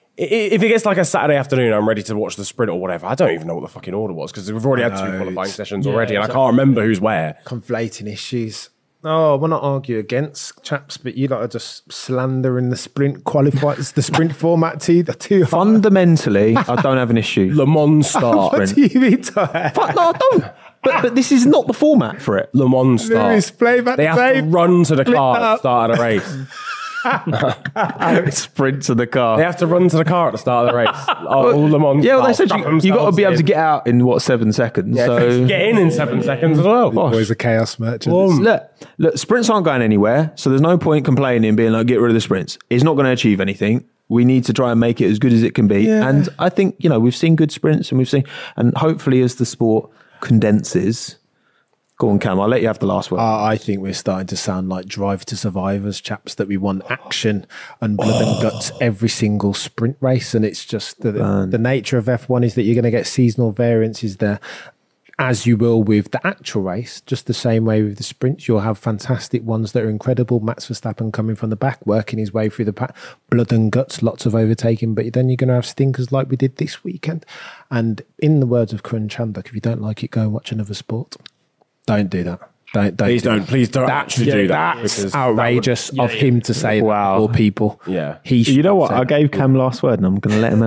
If it gets like a Saturday afternoon, I'm ready to watch the sprint or whatever. I don't even know what the fucking order was because we've already had two know, qualifying it's- sessions yeah, already, and I exactly. can't remember who's where. conflating issues. Oh, we're not argue against chaps, but you lot are just slandering the sprint qualifiers, the sprint format too. The two Fundamentally, I don't have an issue. Le Mans start. What do you mean, Ty? Fuck, no, I don't. But, but this is not the format for it. Le Mans start. Lewis, play back They the have to tape. run to the Flip car at the up. start of the race. Sprint to the car. They have to run to the car at the start of the race. Oh, all Le Mans. Yeah, well, they start, said strap you, you got to themselves be able in. to get out in what seven seconds. Yeah, so get in in seven seconds as well. Boys are chaos merchants. Boom. look, look, sprints aren't going anywhere. So there's no point complaining, being like, get rid of the sprints. It's not going to achieve anything. We need to try and make it as good as it can be. Yeah. And I think you know we've seen good sprints, and we've seen, and hopefully as the sport condenses. Go on, Cam. I'll let you have the last word. Uh, I think we're starting to sound like Drive to Survivors chaps, that we want action and blood and guts every single sprint race. And it's just the, the nature of F one is that you're going to get seasonal variances there, as you will with the actual race. Just the same way with the sprints, you'll have fantastic ones that are incredible. Max Verstappen coming from the back, working his way through the pack, blood and guts, lots of overtaking. But then you're going to have stinkers like we did this weekend. And in the words of Karan Chandler, if you don't like it, go and watch another sport. Don't do that. Don't, don't Please do don't. that. Please don't That's, actually do that. That's because outrageous that would- of him to say Wow. that, or people. Yeah. He You know should what? say I that. gave Cam last word, and I'm going to let him have it.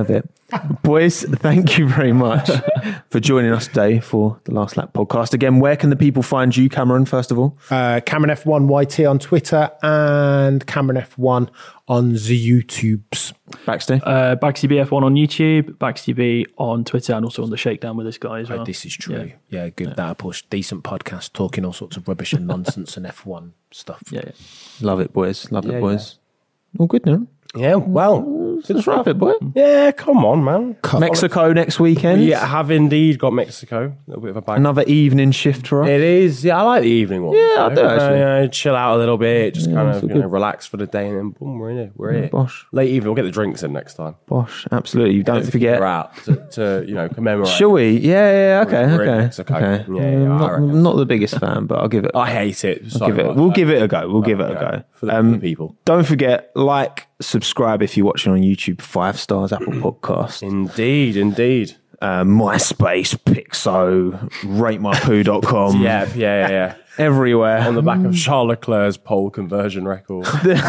Boys, thank you very much for joining us today for the Last Lap podcast. Again, where can the people find you, Cameron, first of all? Uh, Cameron F one Y T on Twitter and Cameron F one on the YouTubes. Baxter? Uh, Baxty B F one on YouTube, Baxty B on Twitter, and also on the Shakedown with this guy as well. Oh, this is true. Yeah, yeah good. Yeah. That push. Decent podcast, talking all sorts of rubbish and nonsense and F one stuff. Yeah, yeah. Love it, boys. Love Yeah, it, boys. Yeah. All good now. Yeah, well, let's wrap it, boy. Yeah, come on, man. Mexico next weekend. We have indeed got Mexico. A little bit of a bag. Another evening shift for us. It is. Yeah, I like the evening one. Yeah, I do actually. Uh, yeah, chill out a little bit, just Yeah, kind it's of all you know, good. relax for the day, and then boom, we're in it. We're Yeah, here. bosh. Late evening, we'll get the drinks in next time. Bosh, absolutely. Don't forget. We're out to, to you know commemorate. Shall we? Yeah, yeah, okay, We're in okay. Mexico. okay. Yeah, yeah, Um, I not, reckon not the biggest fan, but I'll give it. I hate it. I'll so give it. much. We'll give it a go. We'll give it a Yeah, go. for the Um, people. Don't forget, like, subscribe if you're watching on YouTube. Five stars, Apple Podcast. Indeed, indeed. Uh, MySpace, Pixo, rate my poo dot com. Yeah, yeah, yeah, yeah. Everywhere. On the back of Charles Leclerc's pole conversion record.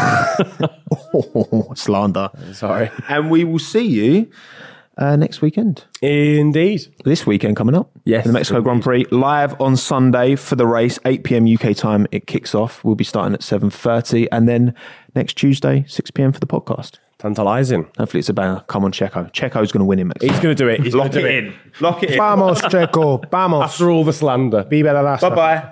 Oh, slander. Sorry. And we will see you uh, next weekend. Indeed. This weekend coming up. Yes, The Mexico indeed. Grand Prix. Live on Sunday for the race. eight p.m. U K time. It kicks off. We'll be starting at seven thirty. And then next Tuesday, six p.m. for the podcast. Tantalizing. Hopefully it's a banger. Come on, Checo. Checo's going to win in Mexico. He's going to do it. He's Lock gonna do it in. Lock it in. Vamos, Checo. Vamos. After all the slander. Viva la raza. Bye-bye.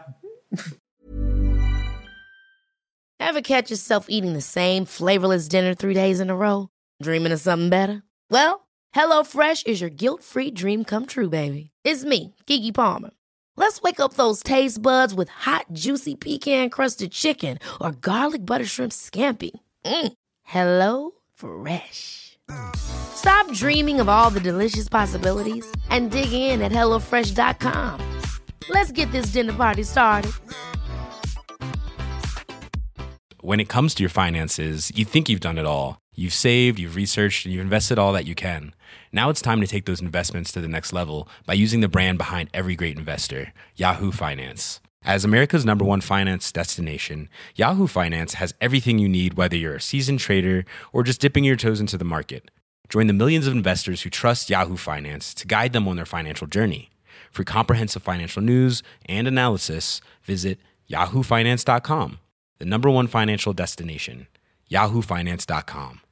Ever catch yourself eating the same flavorless dinner three days in a row? Dreaming of something better? Well, HelloFresh is your guilt-free dream come true, baby. It's me, Keke Palmer. Let's wake up those taste buds with hot, juicy pecan-crusted chicken or garlic butter shrimp scampi. Mm. Hello Fresh. Stop dreaming of all the delicious possibilities and dig in at hello fresh dot com. Let's get this dinner party started. When it comes to your finances, you think you've done it all. You've saved, you've researched, and you've invested all that you can. Now it's time to take those investments to the next level by using the brand behind every great investor, Yahoo Finance. As America's number one finance destination, Yahoo Finance has everything you need, whether you're a seasoned trader or just dipping your toes into the market. Join the millions of investors who trust Yahoo Finance to guide them on their financial journey. For comprehensive financial news and analysis, visit yahoo finance dot com. The number one financial destination, yahoo finance dot com.